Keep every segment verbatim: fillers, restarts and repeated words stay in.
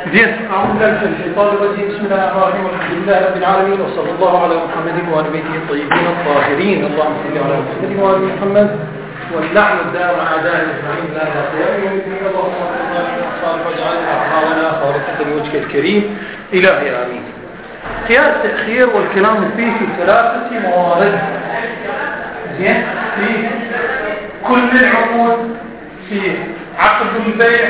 زين، أعوذ بالله من الشيطان الرجيم. بسم الله الرحمن الرحيم، والحمد لله رب العالمين، وصلى الله على محمد وعلى بيته الطيبين الطاهرين. اللهم صل على محمد وعلى محمد، واللعن الدائم على أعداء المسلمين لا يا يوم الدين. اللهم صل على محمد واجعل أعمالنا خالصة لوجهك الكريم. إلهي آمين. خيار التأخير والكلام فيه في ثلاثة موارد. زين، في كل العقود، في عقد البيع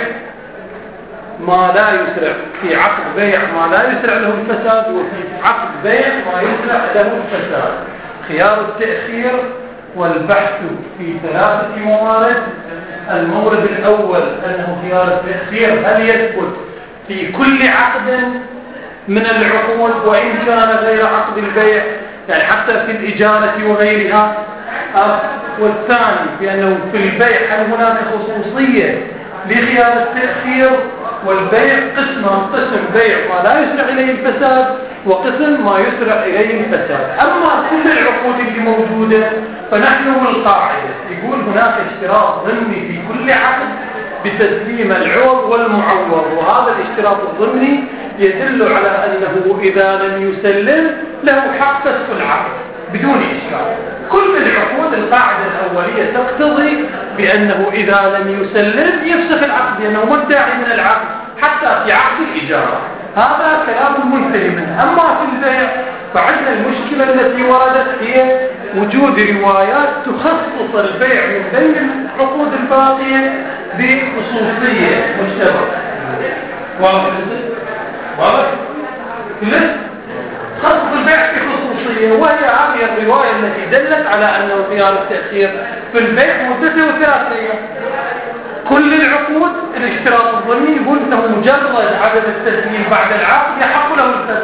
ما لا يسرع، في عقد بيع ما لا يسرع له الفساد، وفي عقد بيع ما يسرع له الفساد. خيار التأخير والبحث في ثلاثة موارد. المورد الأول أنه خيار التأخير هل يثبت في كل عقد من العقود وإن كان غير عقد البيع، يعني حتى في الإجارة وغيرها. والثاني بأنه في البيع هل هناك خصوصية لخيار التأخير، والبيع قسم قسم بيع ما لا يسرع إليه الفساد، وقسم ما يسرع إليه الفساد. أما كل العقود اللي موجودة فنحن بالقاعدة يقول هناك اشتراط ضمني في كل عقد بتسليم العوض والمعوض، وهذا الاشتراط الضمني يدل على أنه إذا لم يسلم له حق فسخ العقد بدون إشكال. كل العقود القاعدة الأولية تقتضي بأنه إذا لم يسلم يفسخ العقد لأنه مدعي من العقد، حتى في عقد الإجارة. هذا كلام منتهي منه. أما في البيع فعندنا المشكلة التي وردت هي وجود روايات تخصص البيع من بين العقود الباقية بخصوصية مشتركة. واضح؟ واضح؟ ليش؟ خصص البيع بخصوصية، وهي هذه الرواية التي دلت على أنه خيار التأخير في البيع مدته ثلاثة أيام. كل العقود الاشتراط الضمني يقول أنه مجرد عدم التسليم بعد العقد يحق له الفسخ.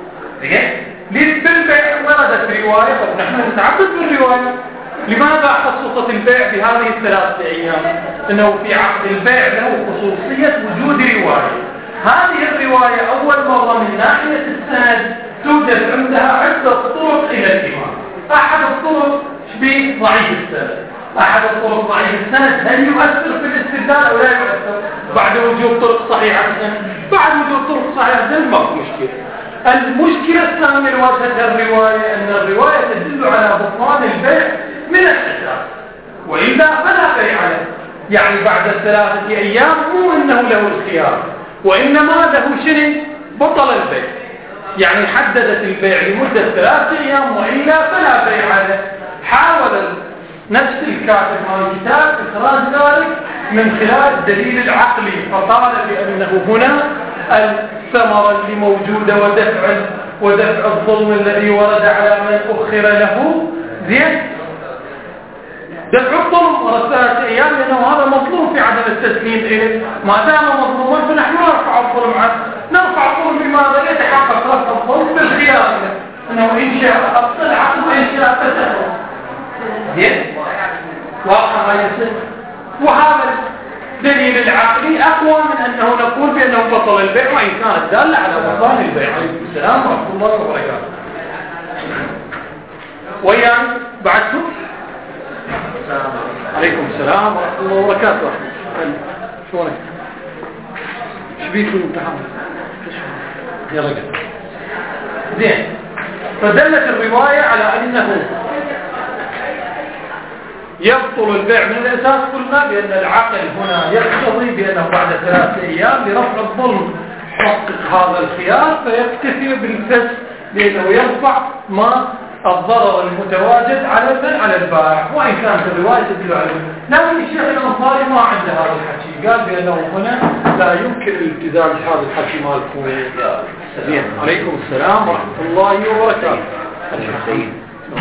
ليه؟ بالبيع وردت رواية، طب نحن نتعبد بالرواية. لماذا خصصت البيع بهذه الثلاثة أيام؟ أنه في عقد البيع له خصوصية وجود رواية. هذه الرواية أول مرة من ناحية السند توجد عندها عدة طرق إلى الإمام. أحد الطرق شبيه ضعيف السند. أحد الطرق ضعيف السند هل يؤثر في الاستدلال أو لا يؤثر؟ بعد وجود طرق صحيحة بعد وجود طرق صحيحة ما في مشكلة. المشكلة الثانية لوجهة الرواية أن الرواية تدل على بطلان البيع من الأساس، وإلا فلا بيع عليه. يعني بعد الثلاثة أيام مو أنه له الخيار، وإنما له شنو؟ بطل البيع. يعني حددت البيع لمدة ثلاثة أيام، وإلا فلا بيع عليه. حاول نفس الكاتب مال الكتاب إخراج ذلك من خلال الدليل العقلي، فقال بأنه هنا الثمرة اللي موجودة ودفع ودفع الظلم الذي ورد على من أخر له. زين، دفع الظلم ورد ثلاثة أيام لأنه هذا مظلوم في عدم التسليم إليه. ما دام مظلوما فنحن نرفع الظلم عنه. نرفع الظلم بماذا؟ يتحقق رفع الظلم بالخيار، أنه إن شاء أبطل العقد وإن شاء فسخه. زين، واقع ما يصير. وهذا الدليل العقلي أقوى من أنه نقول بأنه بطل البيع، وإن كانت دالة على بطلان البيع. عليكم السلام ورحمة الله وبركاته. ويان بعدتم؟ عليكم السلام ورحمة الله وبركاته. شلونك؟ ايش بيك الامتحان؟ يا رجل. زين، فدلت الرواية على أنه يبطل البيع من الأساس. قلنا بأن العقل هنا يقتضي بأنه بعد ثلاثة أيام لرفع الظلم حقق هذا الخيار، فيكتفي بالفسخ لأنه يرفع ما الضرر المتواجد على من على البائع، وإن كانت الرواية تدل عليه. لكن الشيخ الأنصاري ما عنده هذا الحكي، قال بأنه هنا لا يمكن الالتزام بهذا الحكي مالكم. زين، عليكم السلام ورحمة الله وبركاته. الحسين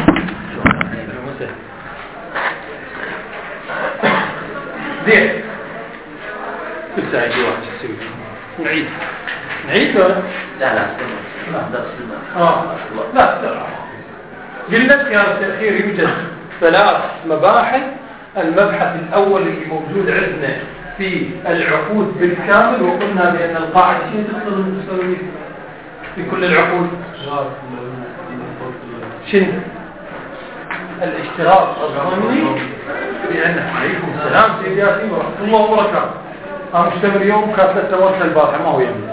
زين، كل ساعة يجي واحد يسوي نعيد نعيد ولا لا لا اه لا ترى. قلنا خيار التأخير يوجد ثلاث مباحث. المبحث الأول اللي موجود عندنا في العقود بالكامل، وقلنا بأن القاعدة شيء تقدر في كل العقود شنو؟ الاشتراط الضمني. لأن عليكم السلام سيدي ياسين ورحمة الله وبركاته. أنا مشتمل اليوم كانت التوسل البارحة ما هو يمين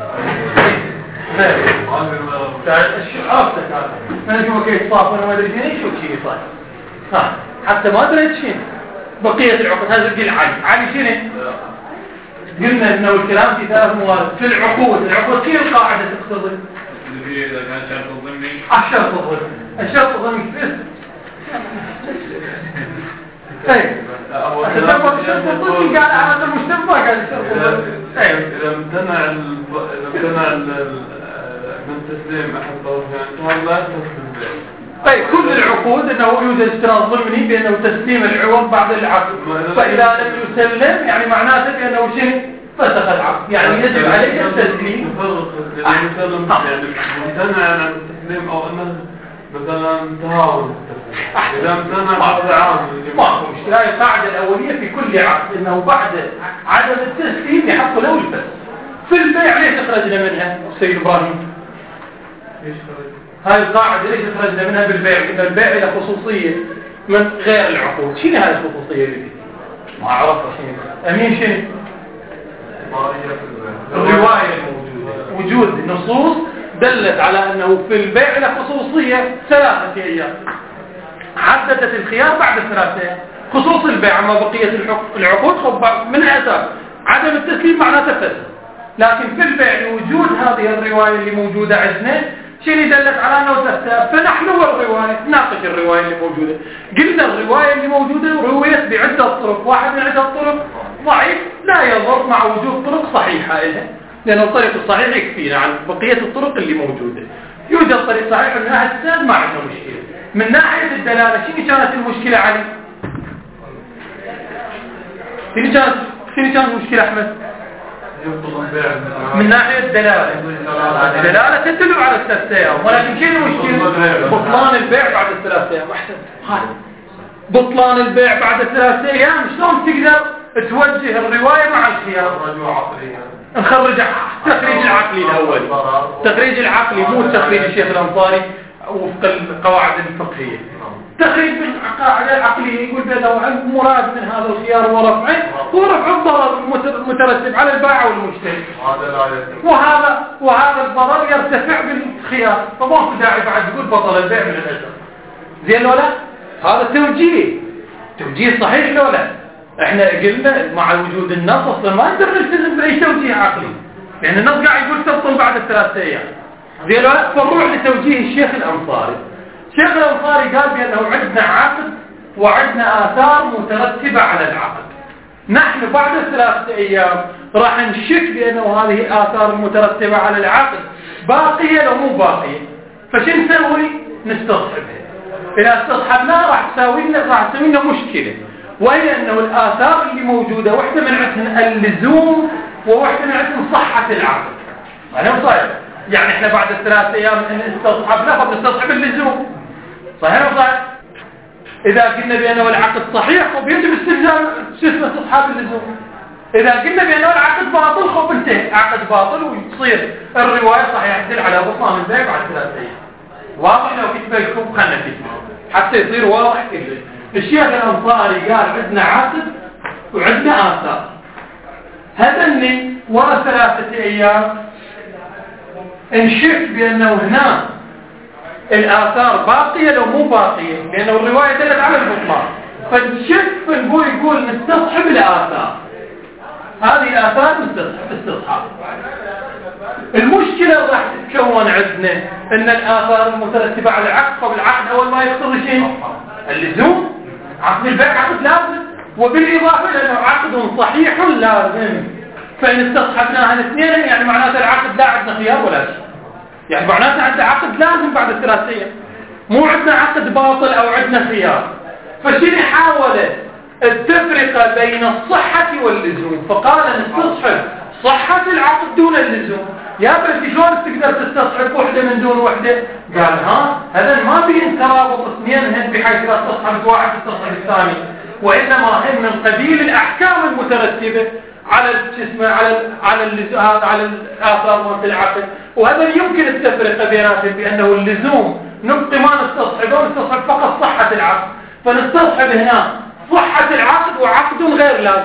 عرفتك هذا من أشوفه كيف صاف وأنا ما أدري شيء شو شيء صاير ها حتى ما أدري شيء بقية العقود هذا قل علي علي شنو قلنا إنه الكلام في ثلاث موارد في العقود العقود كيف القاعدة تقتضي إذا كان شرط ضمني الشرط الضمني الشرط الضمني في اسم ايه الشرط الضمني قال هذا المجتمع قال الشرط الضمني إذا امتنع إذا امتنع من تسليم أحد الطرفين هذا لا تسلم طيب كل العقود انه يوجد اشتراط ضمني بانه تسليم العوض بعد العقد فاذا لم يسلم يعني معناته بانه شيء فسخ العقد يعني يجب عليه التسليم يعني يسلم يعني ممتنع عن التسليم او انه مثلا تهاون اذا امتنع هذا عام ما هو مشكله القاعده الاوليه في كل عقد انه بعد عدم التسليم يحق له الفسخ في البيع ليش خرجنا منها سيد ابراهيم ايش خرج هاي القاعدة ليش خرجنا منها بالبيع؟ إن البيع له خصوصية من غير العقود. شنو هاي الخصوصية اللي ما أعرفها شنو؟ أمين شنو؟ الرواية الموجودة. وجود نصوص دلت على أنه في البيع له خصوصية ثلاثة أيام. عددت الخيار بعد ثلاثة أيام. خصوص البيع أما بقية العقود خب من أساس عدم التسليم معناته فسخ. لكن في البيع وجود هذه الرواية اللي موجودة عندنا شيء دلت على أنه تفتى فنحن والرواية ناقش الرواية اللي موجودة قلنا الرواية اللي موجودة رويت بعدة طرق واحد من عدة طرق ضعيف لا يضر مع وجود طرق صحيحة إلها لأن الطريق الصحيح يكفينا عن بقية الطرق اللي موجودة يوجد طريق صحيح من ناحية السند ما عندنا مشكلة من ناحية الدلالة شنو كانت المشكلة علي؟ شنو كانت شنو كانت المشكلة أحمد؟ من ناحية الدلالة الدلالة تدل على الثلاث أيام ولكن شيء المشكلة بطلان البيع بعد الثلاث أيام أحسن بطلان البيع بعد الثلاث أيام شلون تقدر توجه الرواية مع الخيار نخرج التخريج العقلي الأول التخريج العقلي مو التخريج الشيخ الأنصاري وفق القواعد الفقهية تخريج القاعدة العقلية يقول بأنه مراد من هذا الخيار ورفعه ورفع الضرر المترتب على البائع والمشتري وهذا وهذا الضرر يرتفع بالخيار فما في داعي بعد يقول بطل البيع من الأجر زين لو لا هذا توجيه توجيه صحيح لو لا احنا قلنا مع وجود النص اصلا ما نقدر نلتزم باي توجيه عقلي لان النص قاعد يقول تبطل بعد الثلاث ايام زين لو لا فنروح لتوجيه الشيخ الأنصاري الشيخ الأنصاري قال بأنه عندنا عقد وعندنا آثار مترتبة على العقد نحن بعد ثلاثة أيام راح نشك بأنه هذه الآثار المترتبة على العقد باقية لو مو باقية فشو نسوي؟ نستصحبها إذا استصحبناها راح تساوي لنا راح تسوي لنا مشكلة وهي أنه الآثار اللي موجودة واحدة من عندنا اللزوم وواحدة من عندنا صحة العقد أنا صحيح يعني احنا بعد الثلاث أيام نستصحبنا فبنستصحب اللزوم صحيح ولا صحيح؟ إذا قلنا بأنه العقد صحيح وبيجب استلزام شو اسمه استصحاب اللزوم إذا قلنا بأنه العقد باطل خب انتهى عقد باطل ويصير الرواية صحيحة تدل على بطلان البيع بعد ثلاث أيام واضح لو كتبه لكم خلنا كتبه حتى يصير واضح كله الشيخ الأنصاري قال عندنا عقد وعندنا آثار هذني ورا ثلاثة أيام انشك بأنه هنا الآثار باقية لو مو باقية لأنه الرواية دلت على البطلان فنشك فنقول يقول نستصحب الآثار هذه الآثار نستصحب المشكلة راح تتكون عندنا ان الآثار المترتبة على العقد قبل العقد اول ما يقتضي شيء اللزوم عقد البيع عقد لازم وبالإضافة لأنه عقد صحيح لازم فإن استصحبناها الاثنين يعني معناته العقد لا عندنا خيار ولا شيء يعني معناته عندنا عقد لازم بعد الثلاث أيام مو عندنا عقد باطل أو عندنا خيار فشنو حاول التفرقة بين الصحة واللزوم فقال نستصحب صحة العقد دون اللزوم يا بس شلون تقدر تستصحب وحدة من دون وحدة قال ها هذا ما بين ترابط اثنين بحيث لا تستصحب واحد تستصحب الثاني وإنما هم من قبيل الأحكام المترتبة على الجسم على على هذا على الآثار مالت العقد وهذا يمكن التفرقة بيناتهم بأنه اللزوم نبقي ما نستصحب ونستصحب فقط صحة العقد فنستصحب هنا صحة العقد وعقد غير لازم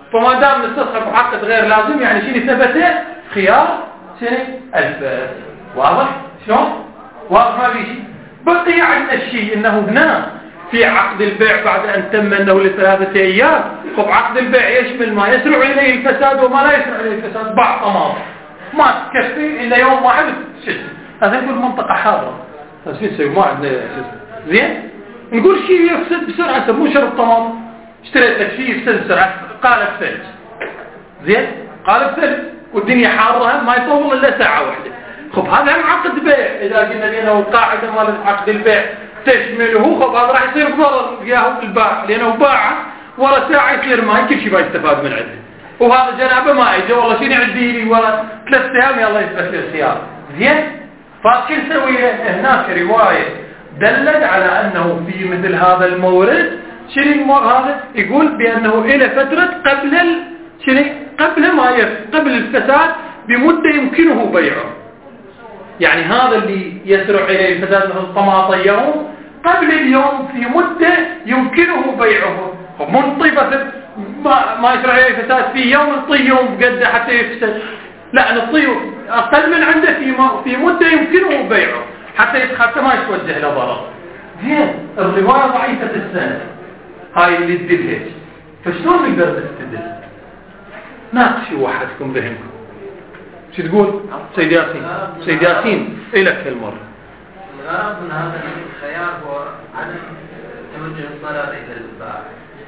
فما دام نستصحب عقد غير لازم يعني شنو ثبت خيار شنو الفسخ. واضح شلون؟ واضح ما في شيء. بقي عندنا الشيء انه هنا في عقد البيع بعد ان تم انه لثلاثه ايام. خب عقد البيع يشمل ما يسرع اليه الفساد وما لا يسرع اليه الفساد. بعض طماط ما تكفي الا يوم واحد شو هذا يقول منطقه حاره. بس شو نسوي ما عندنا زين. نقول شيء يفسد بسرعه مو شرط طماط. اشتريت لك شيء يفسد بسرعه قالب ثلج زين قالب ثلج والدنيا حاره ما يطول الا ساعه واحده. خب هذا هم عقد بيع. اذا قلنا بانه القاعده مال عقد البيع تشمله خب هذا راح يصير ضرر وياه البائع لانه باعه ورا ساعه يصير ما كل شيء يستفاد من عنده. وهذا جنابه ما اجى والله شنو عندي لي ورا ثلاث ايام يلا يثبت لي الخيار زين. فشو نسوي؟ هناك روايه دلت على انه في مثل هذا المورد شنو هذا يقول بانه الى فتره قبل ال... شنو قبل ما يف... قبل الفساد بمده يمكنه بيعه. يعني هذا اللي يسرع اليه الفساد مثل الطماطم يوم قبل اليوم في مده يمكنه بيعه. منطي بس ما, ما يسرع اليه الفساد في يوم نطي يوم بقده حتى يفسد. لا نطيه اقل من عنده في ما... في مده يمكنه بيعه حتى حتى ما يتوجه له ضرر. زين الروايه ضعيفه السند هاي اللي تدلهج. فشلون نقدر نستدل؟ ناقشوا واحدكم ذهنكم. شو تقول سيد ياسين؟ سيد ياسين إلك هالمرة. الغرض من هذا الخيار هو عدم توجه الضرر إلى البائع.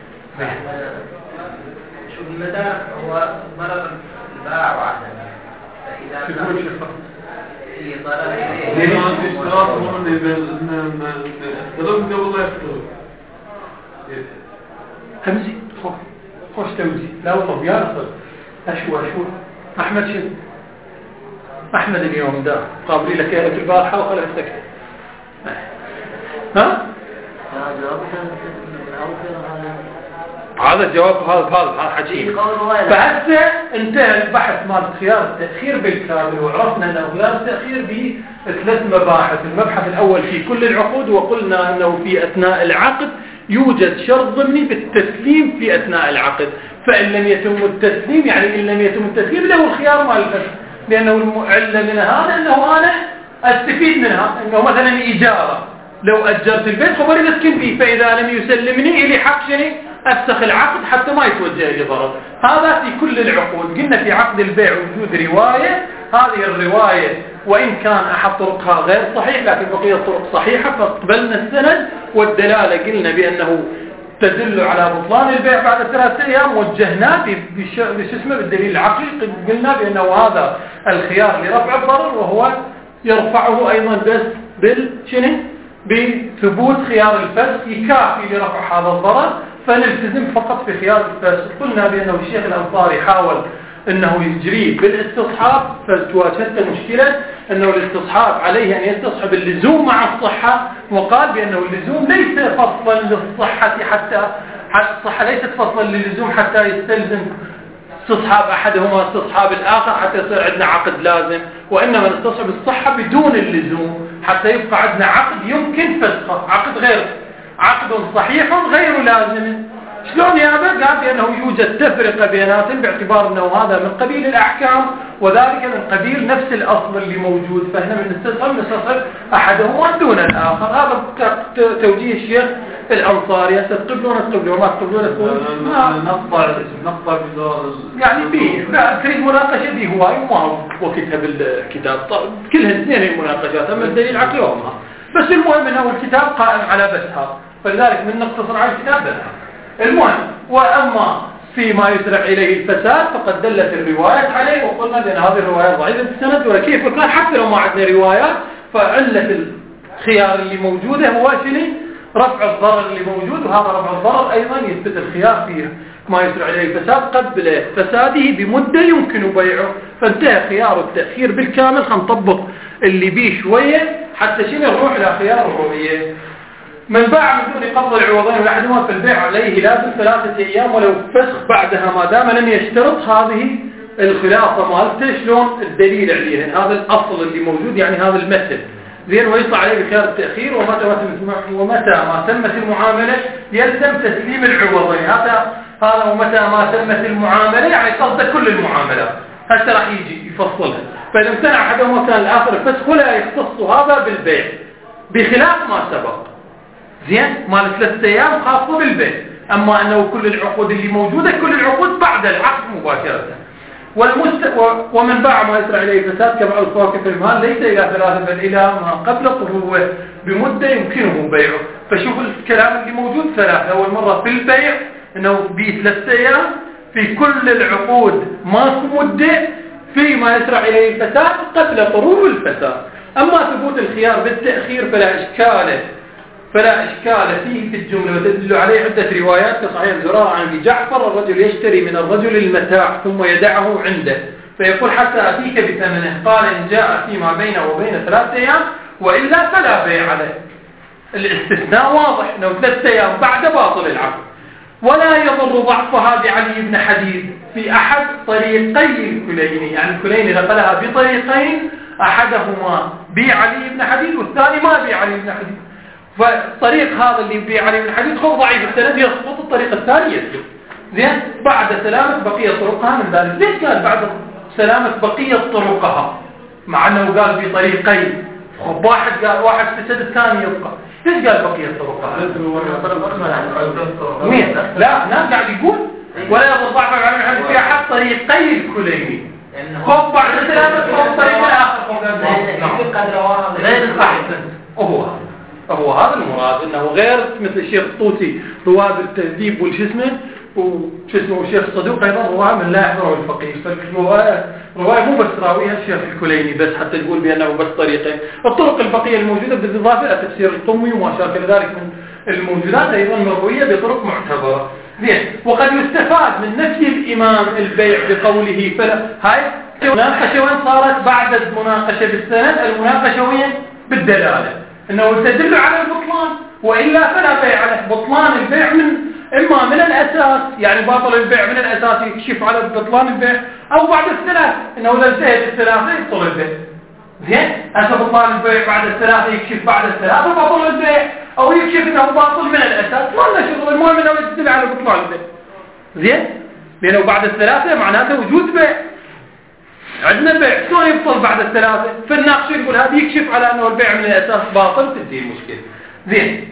شوف المدى هو ضرر البائع وعدمه. فإذا كان في ضرر إليه ما في اشتراط هون اختلفنا والله اختلف. همزي خوش خوش تمزي لا والله يا رب أشوى أشوى أحمد شو أحمد اليوم ده قابلي لك يا رجل البارحة وخلف سكت ها؟ هذا الجواب هذا هذا حكي. فهسه انتهى البحث مال خيار التأخير بالكامل وعرفنا أنه خيار التأخير بثلاث مباحث. المبحث الأول في كل العقود وقلنا أنه في أثناء العقد يوجد شرط ضمني بالتسليم في أثناء العقد. فإن لم يتم التسليم يعني إن لم يتم التسليم له الخيار مال الفسخ. لأنه المعلة من هذا أنه أنا أستفيد منها. أنه مثلا إجارة لو أجرت البيت خبري نسكن فيه فإذا لم يسلمني إلي حق شني أفسخ العقد حتى ما يتوجه لي ضرر. هذا في كل العقود. قلنا في عقد البيع وجود رواية. هذه الرواية وإن كان أحد طرقها غير صحيح لكن بقية الطرق صحيحة فاقبلنا السند والدلالة قلنا بأنه تدل على بطلان البيع بعد ثلاثة أيام وجهناه باسمه بالدليل العقلي. قلنا بأنه هذا الخيار لرفع الضرر وهو يرفعه أيضا بس بالشنو بثبوت خيار الفسخ يكافي لرفع هذا الضرر فنلتزم فقط في خيار الفسخ. قلنا بأنه الشيخ الأنصاري حاول أنه يجري بالاستصحاب فتواجهت المشكلة أنه الاستصحاب عليه أن يستصحب اللزوم مع الصحة وقال بأنه اللزوم ليس فصلا للصحة حتى حتى الصحة ليست فصلا للزوم حتى يستلزم استصحاب أحدهما استصحاب الآخر حتى يصير عندنا عقد لازم وإنما نستصحب الصحة بدون اللزوم حتى يبقى عندنا عقد يمكن فسخه عقد غير عقد صحيح غير لازم. شلون يا أبا؟ قال بأنه يوجد تفرقة بيناتهم باعتبار أنه هذا من قبيل الأحكام وذلك من قبيل نفس الأصل اللي موجود فهنا من نستصحب نستصحب أحدهما دون الآخر. هذا توجيه الشيخ الأنصاري. تقبلون تقبلون ما تقبلون تقبلون نقطع نقطع بدار يعني بيه تريد مناقشة بيه هواي وما وقتها بالكتاب كلها اثنين المناقشات أما الدليل عقلي وما بس المهم أنه الكتاب قائم على بسها فلذلك من نقتصر على الكتاب بسها. المهم وأما فيما يسرع إليه الفساد فقد دلت الروايات عليه وقلنا بأن هذه الروايات ضعيفة السند وكيف كان حتى لو ما عندنا روايات فعلة الخيار اللي موجودة هو شنو رفع الضرر اللي موجود وهذا رفع الضرر أيضا يثبت الخيار فيه ما يسرع إليه الفساد قبل فساده بمدة يمكن بيعه فانتهى خيار التأخير بالكامل. خنطبق اللي بيه شوية حتى شنو نروح إلى خيار الرؤية. من باع من دون قبض العوضين وأحدهما في البيع عليه لازم ثلاثة أيام ولو فسخ بعدها ما دام لم يشترط هذه الخلاصة مالته. شلون الدليل عليه هذا الأصل اللي موجود يعني هذا المثل زين ويطلع عليه بخيار التأخير ومتى ومتى ما تمت المعاملة يلزم تسليم العوضين. هذا هذا ومتى ما تمت المعاملة يعني قصد كل المعاملات، هسه راح يجي يفصلها. فإذا امتنع أحدهما كان الآخر الفسخ ولا يختص هذا بالبيع بخلاف ما سبق. زين مال ثلاثة أيام خاصة بالبيع، أما أنه كل العقود اللي موجودة كل العقود بعد العقد مباشرة. والمست... ومن باع ما يسرع إليه فساد كبع الفواكه في المال ليس إلى ثلاثة بل إلى ما قبل طلوعه بمدة يمكنه بيعه. فشوف الكلام اللي موجود ثلاثة. أول مرة في البيع أنه بثلاثة أيام في كل العقود ماكو مدة في ما يسرع إليه الفساد قبل طلوع الفساد. أما ثبوت الخيار بالتأخير فلا إشكال فلا إشكال فيه في الجملة، وتدل عليه عدة روايات كصحيح زرارة عن أبي جعفر: الرجل يشتري من الرجل المتاع ثم يدعه عنده فيقول حتى أتيك بثمنه، قال إن جاء فيما بينه وبين ثلاثة أيام وإلا فلا بيع عليه. الاستثناء واضح أنه ثلاثة أيام بعد باطل العقد. ولا يضر ضعفها بعلي بن حديد في أحد طريقي الكليني، يعني الكليني نقلها بطريقين، أحدهما بعلي بن حديد والثاني ما بعلي بن حديد. فالطريق هذا اللي بعلي بن حديد خذ ضعيف السند يسقط، الطريق الثاني يسقط. زين بعد سلامة بقية طرقها من ذلك. ليش قال بعد سلامة بقية طرقها مع أنه قال بطريقين؟ واحد قال واحد فسد الثاني يبقى. ليش قال بقية طرقها؟ مين؟ لا ناس قاعد يقول ولا يضر ضعفها بعلي بن حديد في أحد طريقي الكليني. خذ بعد سلامة خذ طريق الآخر. غير الأحسن هو هو هذا المراد، انه غير مثل الشيخ الطوسي رواد التهذيب والجسم وشسمه الشيخ الصدوق ايضا رواه من لا يحضره الفقيه. فالروايه روايه مو بس راويها الشيخ الكليني بس حتى تقول بانه بس طريقين. الطرق البقيه الموجوده بالاضافه الى تفسير الطمي وما شابه ذلك من الموجودات ايضا مرويه بطرق معتبره. زين وقد يستفاد من نفي الامام البيع بقوله فلا. هاي المناقشه وين صارت؟ بعد المناقشه بالسند، المناقشه وين؟ بالدلاله، انه تدل على البطلان والا فلا بيع عليه. بطلان البيع من اما من الاساس، يعني باطل البيع من الاساس يكشف على بطلان البيع، او بعد الثلاث انه اذا انتهت الثلاثه يبطل البيع. زين هذا بطلان البيع بعد الثلاثه يكشف بعد الثلاثه باطل البيع، او يكشف انه باطل من الاساس. ما لنا شغل، المهم انه يدل على بطلان البيع. زين لانه بعد الثلاثه معناته وجود بيع. عندنا بيع شلون يبطل بعد الثلاثة؟ فالناقش يقول هذا يكشف على أنه البيع من الأساس باطل، تنتهي المشكلة. زين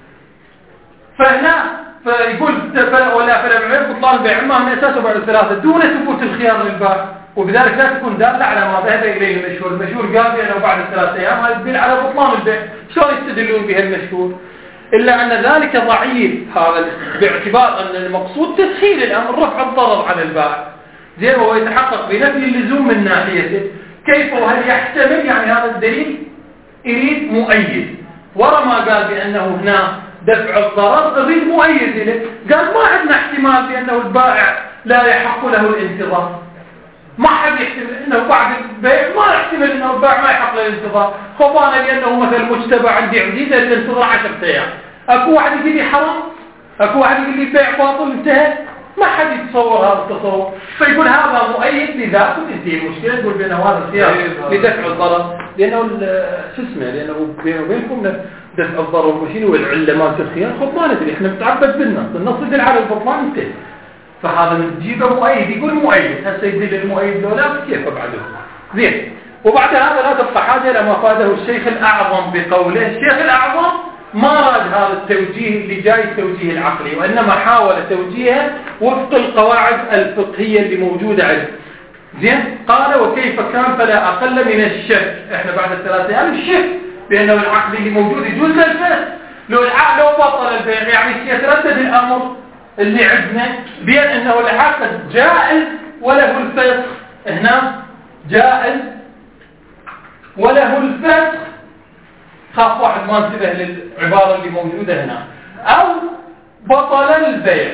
فهنا فيقول فلا ولا فلا بيع بطلان البيع إما من الأساس وبعد الثلاثة دون ثبوت الخيار للبائع، وبذلك لا تكون دالة على ما ذهب إليه المشهور. المشهور قال بأنه بعد الثلاثة أيام هذا يدل على بطلان البيع. شلون يستدلون بها المشهور؟ إلا أن ذلك ضعيف هذا باعتبار أن المقصود تسهيل الأمر، رفع الضرر على البائع. زين وهو يتحقق بنفي اللزوم من ناحيته. كيف وهل يحتمل؟ يعني هذا الدليل يريد مؤيد، ورا ما قال بأنه هنا دفع الضرر يريد مؤيد له. قال ما عندنا احتمال بأنه البائع لا يحق له الانتظار. ما حد يحتمل انه بعد البيع ما يحتمل انه البائع ما يحق له الانتظار. خبانا لأنه مثل مجتبى عندي عزيزة الانتظار عشرة أيام. اكو واحد يقول لي حرام، اكو واحد يقول لي بيع باطل انتهى. ما حد يتصور هذا التصور. فيقول هذا مؤيد لذاته تنتهي المشكلة. يقول بأنه هذا الخيار لدفع الضرر، لأنه شو اسمه لأنه بينه وبينكم دفع الضرر وشين والعلة مالت الخيار. خب ما ندري، احنا نتعبد بالنص، النص يدل على البطلان انتهى. فهذا نجيبه مؤيد. يقول مؤيد، هسه يدل المؤيد لو لا كيف بعده. زين وبعد هذا لا تبقى حاجة لما فاده الشيخ الأعظم بقوله. الشيخ الأعظم ما راد هذا التوجيه اللي جاي التوجيه العقلي، وإنما حاول توجيهه وفق القواعد الفقهية اللي موجودة عنده. زين قال وكيف كان فلا أقل من الشك. احنا بعد الثلاثة أيام الشك بأنه العقد اللي موجود يجوز للفسخ. لو العقد لو بطل البيع يعني يتردد الأمر اللي عندنا بين أنه العقد جائز وله الفسخ. هنا جائز وله الفسخ. خاف واحد ما انتبه للعبارة اللي موجودة هنا. أو بطل البيع.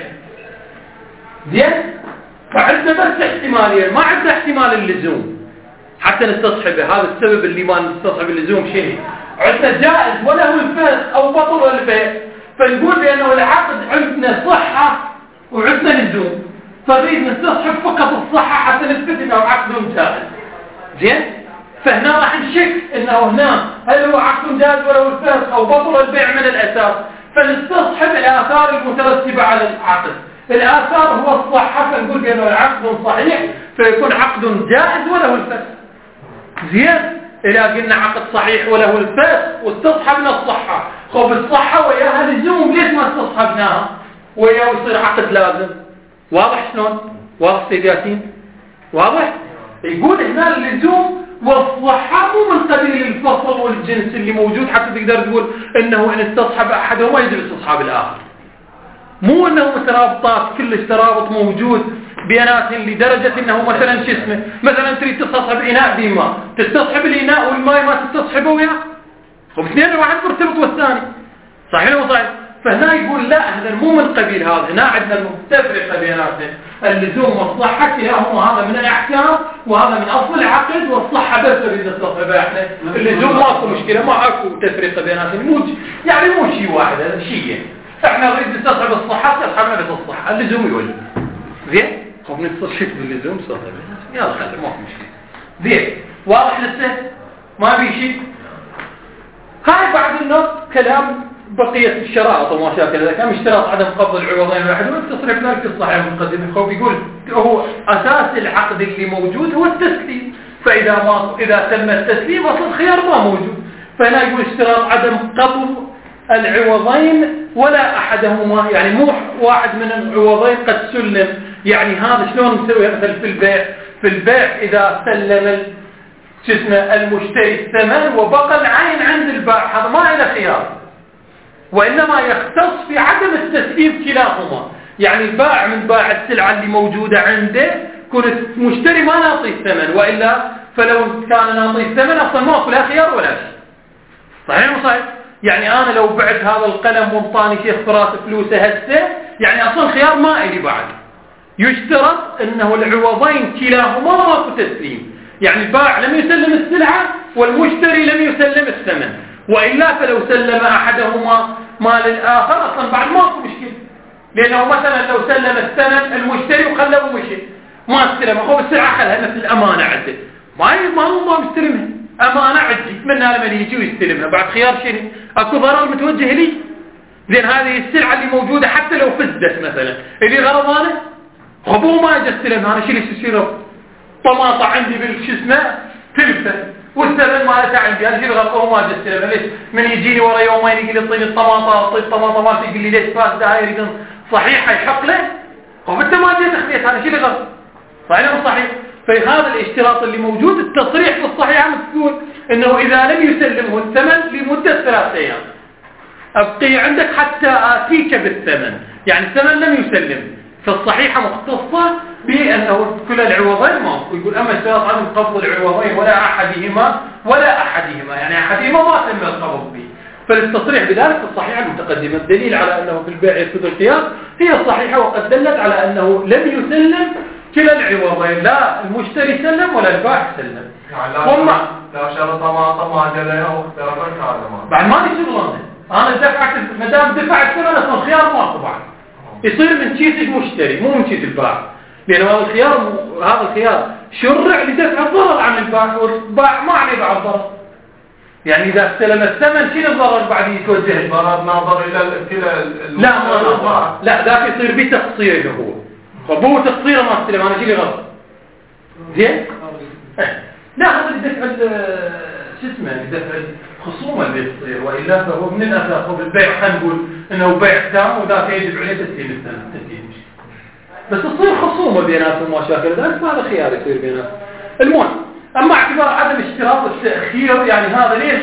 زين فعندنا بس احتمالين، ما عندنا احتمال اللزوم حتى نستصحبه. هذا السبب اللي ما نستصحب اللزوم شيء. عندنا جائز وله الفسخ أو بطل البيع، فنقول بأنه العقد عندنا صحة وعندنا لزوم، فنريد نستصحب فقط الصحة حتى نثبت أنه عقد جائز. زين فهنا راح نشك انه هنا هل هو عقد جائز وله الفسخ او بطل البيع من الاساس، فنستصحب الاثار المترتبه على العقد. الآثار هو الصحة، فنقول بأنه العقد صحيح فيكون عقد جائز وله الفسخ. زين، إذا قلنا عقد صحيح وله الفسخ واستصحبنا الصحة، خب الصحة وياها لزوم، ليش ما استصحبناها وياه يصير عقد لازم؟ واضح شلون؟ واضح سيد ياسين؟ واضح؟ يقول هنا اللزوم والصحة مو من قبيل الفصل والجنس اللي موجود حتى تقدر تقول انه ان استصحب احدهما يجب استصحاب الاخر. مو انه مترابطات كلش ترابط موجود بيناتهم لدرجة انه مثلا شو اسمه، مثلا تريد تستصحب اناء بماء، تستصحب الاناء والماء ما تستصحبه وياه، واثنين واحد مرتبط والثاني، صحيح ولا صحيح؟ فهنا يقول لا، هذا مو من قبيل هذا، هنا عندنا التفرقة بيناتهم، اللزوم والصحة كلاهما هذا من الاحكام وهذا من اصل العقد، والصحة بس اللي نستصحبها احنا، اللزوم ماكو مشكلة، ما اكو تفرقة بيناتهم، مو يعني مو شيء واحد، هذا شيء احنا نريد نستصحب الصحة تستصحبنا بس الصحة، اللزوم يولي زين. خب نستصحب باللزوم صحيح يلا خلي ماكو مشكلة زين. واضح لسه ما في شيء. هاي بعد النص كلام بقية الشرائط وما شابه ذلك، كم اشتراط عدم قبض العوضين واحد والتصريح ذلك الصحيح المقدم. خب يقول هو اساس العقد اللي موجود هو التسليم، فاذا ما اذا تم التسليم اصلا الخيار ما موجود. فهنا يقول اشتراط عدم قبض العوضين ولا احدهما، يعني مو واحد من العوضين قد سلم. يعني هذا شلون نسوي مثلا في البيع؟ في البيع اذا سلم شو اسمه المشتري الثمن وبقى العين عند البائع، هذا ما له خيار، وإنما يختص في عدم التسليم كلاهما. يعني البائع من باع السلعة اللي موجودة عنده، كنت مشتري ما نعطيه الثمن، وإلا فلو كان نعطيه الثمن أصلا ما لا خيار ولا شيء. صحيح مو صحيح؟ يعني أنا لو بعت هذا القلم وانطاني شيخ فراس فلوسه هسه، يعني أصلا خيار ما إلي بعد. يشترط أنه العوضين كلاهما ماكو تسليم، يعني البائع لم يسلم السلعة والمشتري لم يسلم الثمن، وإلا فلو سلم أحدهما ما للآخر أصلا بعد ماكو مشكلة، لأنه مثلا لو سلم الثمن المشتري وخلاه ومشي ما استلم، هو السلعة خلها مثل الأمانة عنده، ما ما هو ما مستلمها، أمانة عندي منها لما يجي ويستلمها بعد خيار شيء أكو ضرر متوجه لي. زين هذه السلعة اللي موجودة حتى لو فزت مثلا اللي غرض أنا خبوه ما أجي استلمها، أنا شيء اللي يصير طماطة عندي بالش اسمه تلفة والثمن مالته عندي، هذا الغلط ما جت له. ليش من يجيني ورا يومين يقول لي طيب الطماطه طيب الطماطه ما تقول لي ليش فاسده هاي يريد صحيح يحق له، وانت ما جيت اخذت هذا شيء غلط صحيح ولا صحيح؟ فهذا الاشتراط اللي موجود التصريح في الصحيح عم تقول انه اذا لم يسلمه الثمن لمده ثلاث ايام ابقي عندك حتى اتيك بالثمن، يعني الثمن لم يسلم. فالصحيحه مختصه بأنه كل العوضين ما يقول أما اشتراط عدم قبض العوضين ولا أحدهما ولا أحدهما، يعني أحدهما ما تم القبض به. فالتصريح بذلك الصحيحة المتقدمة الدليل على أنه في البيع يفسد الخيار هي الصحيحة، وقد دلت على أنه لم يسلم كلا العوضين، لا المشتري سلم ولا البائع سلم. يعني لا لا شرط ما طمع جلها واختربت هذا ما بعد ما لي شغلانه، أنا دفعت ما دام دفعت الثمن أصلا الخيار ماكو بعد، يصير من كيس المشتري مو من كيس البائع، لأن هذا الخيار هذا الخيار شرع لدفع الضرر عن البائع، والبائع ما عليه بعد ضرر. يعني إذا استلم الثمن شنو الضرر بعد يتوجه؟ الضرر ناظر إلى كلا لا ما ناظر، لا ذاك يصير بتقصيره هو، فهو تقصيره ما استلم، أنا شيء غلط. زين؟ لا هذا الدفع شو اسمه الدفع الخصومة اللي تصير، وإلا فهو من الأساس هو بالبيع خلينا نقول إنه بيع تام وذاك يجب عليه تسليم الثمن تسليم. بس تصير خصومة بيناتهم وما شاكل ذلك، فهذا خيار يصير بيناتهم. المهم أما اعتبار عدم اشتراط التأخير، يعني هذا ليش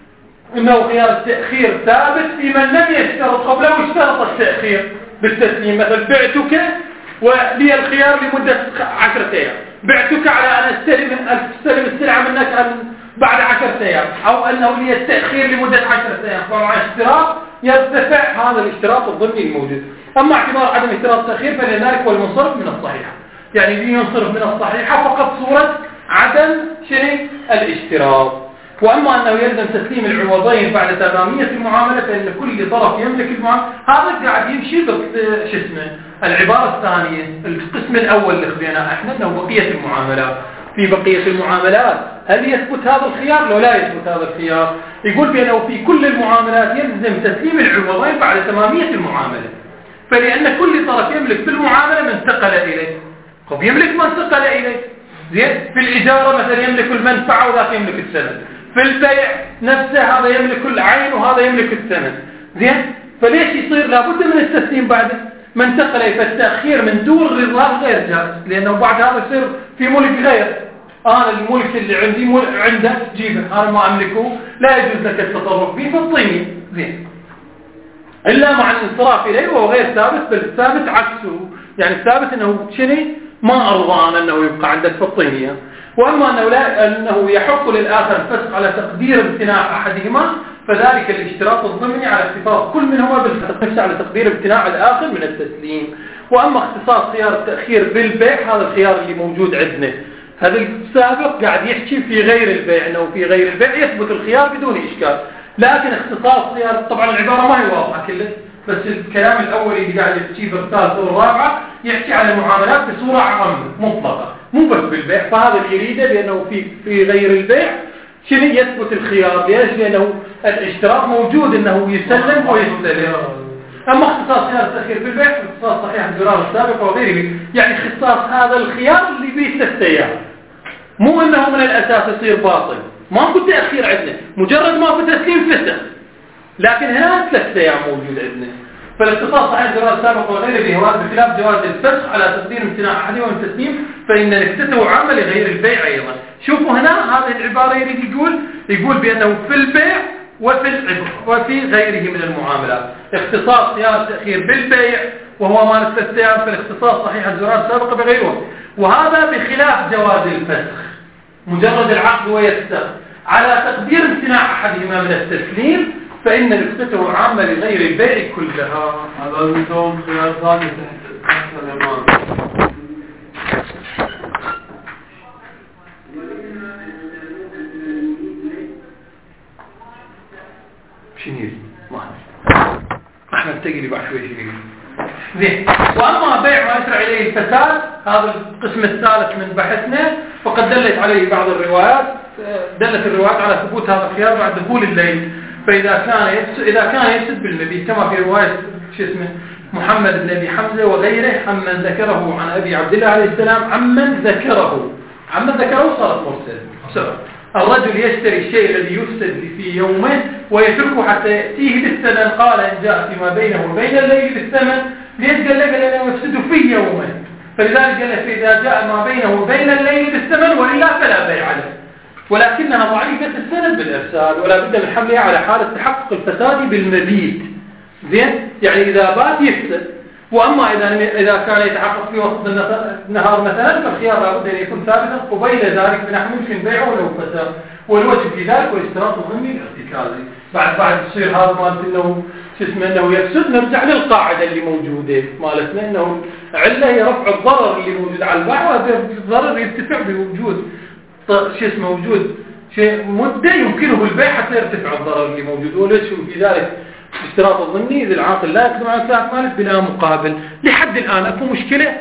إنه خيار التأخير ثابت في من لم يشترط قبل لو اشترط التأخير بالتسليم، مثل بعتك ولي الخيار لمدة عشرة أيام، بعتك على أن أستلم أستلم السلعة منك بعد عشرة أيام، أو أنه لي التأخير لمدة عشرة أيام، فمع اشتراط يرتفع هذا الاشتراط الضمني الموجود. أما اعتبار عدم اشتراط التأخير فلذلك هو المنصرف من الصحيحة، يعني ينصرف من الصحيحة فقط صورة عدم شيء الاشتراط. وأما أنه يلزم تسليم العوضين بعد تمامية المعاملة فإن كل طرف يملك المعاملة، هذا قاعد يمشي شو اسمه العبارة الثانية القسم الأول اللي خذيناه احنا أنه بقية المعاملات. في بقية المعاملات هل يثبت هذا الخيار؟ لو لا يثبت هذا الخيار يقول بأنه في كل المعاملات يلزم تسليم العوضين بعد تمامية المعاملة. فلأن كل طرف يملك في المعاملة من ثقل إليه. طب يملك من ثقل إليه زين. في الإجارة مثلا يملك المنفعة وذاك يملك السند. في البيع نفسه هذا يملك العين وهذا يملك السند زين. فليش يصير لابد من التسليم بعده من ثقل إليه؟ فالتأخير من دون الرضا غير جائز، لأنه بعد هذا يصير في ملك غير. أنا الملك اللي عندي ملك عندك جيبه، أنا ما أملكه، لا يجوز لك التصرف فيه فالطيني زين، إلا مع الانصراف إليه وهو غير ثابت، بل الثابت عكسه. يعني الثابت أنه شني ما أرضى أنه يبقى عندك في الطينية. وأما أنه, لا أنه يحق للآخر الفسخ على تقدير امتناع أحدهما فذلك الاشتراط الضمني على اختصاص كل منهما بالفسخ على تقدير امتناع الآخر من التسليم. وأما اختصاص خيار التأخير بالبيع هذا الخيار اللي موجود عندنا، هذا السابق قاعد يحكي في غير البيع، أنه في غير البيع يثبت الخيار بدون إشكال. لكن اختصاص خيار طبعا العبارة ما هي واضحة كلها، بس الكلام الأولي اللي قاعد يحكي بالثالثة والرابعة يحكي على المعاملات بصورة عامة مطلقة مو بس بالبيع. فهذا اللي يريده لأنه في في غير البيع شنو يثبت الخيار. ليش؟ لأنه الاشتراط موجود أنه يسلم ويستلم. أما اختصاص خيار التأخير في البيع اختصاص صحيح القرار السابق وغيره، يعني اختصاص هذا الخيار اللي فيه ثلاث أيام، مو أنه من الأساس يصير باطل. ما كنت تأخير عندنا مجرد ما في تسليم فسخ، لكن هنا ثلاث أيام موجود عندنا. فالاختصاص صحيح القرار السابق وغيره بهواز بخلاف جواز الفسخ على تقدير امتناع أحدهما من التسليم فإن نكتته عامة لغير البيع أيضا. شوفوا هنا هذه العبارة يريد يقول يقول بأنه في البيع وفي العبر وفي غيره من المعاملات. اختصاص خيار التأخير بالبيع وهو ما ثلاث أيام، فالاختصاص صحيح القرار السابق بغيره، وهذا بخلاف جواز الفسخ مجرد العقد ويفسخ على تقدير امتناع أحدهما من التسليم فإن نكتته عامة لغير البيع كلها. هذا المتوم خيار ثاني تحت الإمام. شنير ما احنا نتقلي بعد شوي شنير زين. وأما بيع ما يسرع إليه الفساد هذا القسم الثالث من بحثنا، فقد دلت عليه بعض الروايات، دلت الروايات على ثبوت هذا الخيار بعد دخول الليل. فإذا كان يفسد إذا كان يفسد بالمبيت كما في رواية شو اسمه محمد بن أبي حمزة وغيره عمن ذكره عن أبي عبد الله عليه السلام عمن ذكره عمن ذكره صارت مرسل. سبب الرجل يشتري الشيء الذي يفسد في يومه ويتركه حتى يأتيه بالثمن، قال إن جاء فيما بينه وبين الليل بالثمن ليش قال لك لأنه يفسد في يومه، فلذلك قال لك إذا جاء ما بينه وبين الليل بالثمن وإلا فلا بيع عليه. ولكنها ضعيفة السند بالإرسال ولا بد من حملها على حالة تحقق الفساد بالمبيت زين. يعني إذا بات يفسد. وأما إذا إذا كان يتحقق في وسط النهار مثلا فالخيار لابد أن يكون ثابتا قبيل ذلك بنحو يمكن بيعه ولو فساد، والوجه في ذلك والاشتراط الضمني الارتكازي. بعد بعد تصير هذا مالت إنه شو اسمه إنه يفسد نرجع للقاعدة اللي موجودة مالتنا إنه علة هي رفع الضرر اللي موجود على البيع، وهذا الضرر يرتفع بوجود شو اسمه وجود شيء مدة يمكنه البيع حتى يرتفع الضرر اللي موجود. وليش في ذلك اشتراط الضمني إذا العاقل لا يقدم على ساعة مالك بلا مقابل. لحد الآن أكو مشكلة؟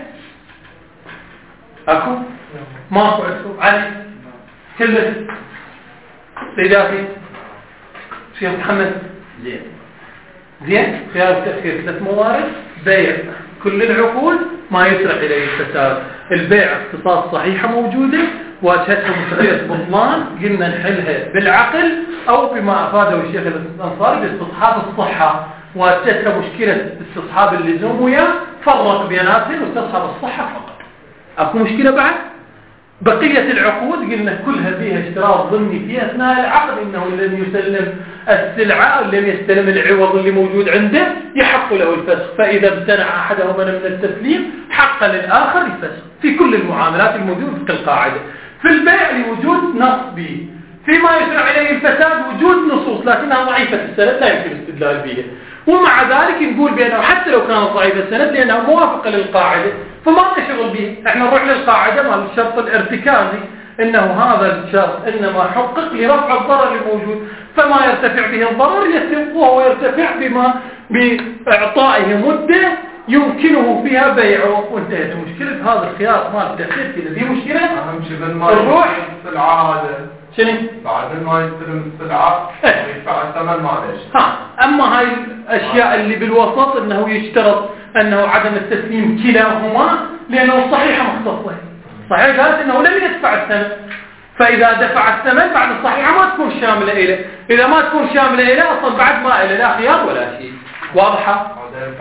أكو؟ ماكو أكو علي كله سيداتي شيخ محمد زين زين. خيار التأخير ثلاث موارد: بيع كل العقود ما يسرع إليه الفساد، البيع اختصاص صحيحة موجودة واجهتها مشكلة بطلان قلنا نحلها بالعقل أو بما أفاده الشيخ الأنصاري باستصحاب الصحة، واجهتها مشكلة استصحاب اللزوم وياه فرق بيناتهم واستصحاب الصحة فقط. أكو مشكلة بعد؟ بقية العقود قلنا كلها فيها اشتراط ضمني في أثناء العقد إنه لم يسلم السلعة لم يستلم العوض اللي موجود عنده يحق له الفسخ، فإذا امتنع أحدهما من التسليم حق للآخر الفسخ في كل المعاملات الموجودة في القاعدة. في البيع لوجود نص به، فيما يشرع إليه الفساد وجود نصوص لكنها ضعيفة السند لا يمكن الاستدلال بها، ومع ذلك نقول بأنه حتى لو كانت ضعيفة السند لأنها موافقة للقاعدة فما نشغل به. احنا نروح للقاعدة مال الشرط الارتكازي انه هذا الشرط انما حقق لرفع الضرر الموجود، فما يرتفع به الضرر يتم وهو يرتفع بما باعطائه مدة يمكنه فيها بيعه وانتهت مشكلة هذا الخيار مال التأخير كذا. دي مشكلة اهم شيء ما الروح السلعة هذا شنو بعد ما يستلم السلعة يدفع الثمن معلش. ها اما هاي الاشياء اللي بالوسط انه يشترط أنه عدم التسليم كلاهما لأنه الصحيحة مختصة. صحيح قالت أنه لم يدفع الثمن، فإذا دفع الثمن بعد الصحيحة ما تكون شاملة إليه، إذا ما تكون شاملة إليه أصلا بعد ما إليه لا خيار ولا شيء. واضحة؟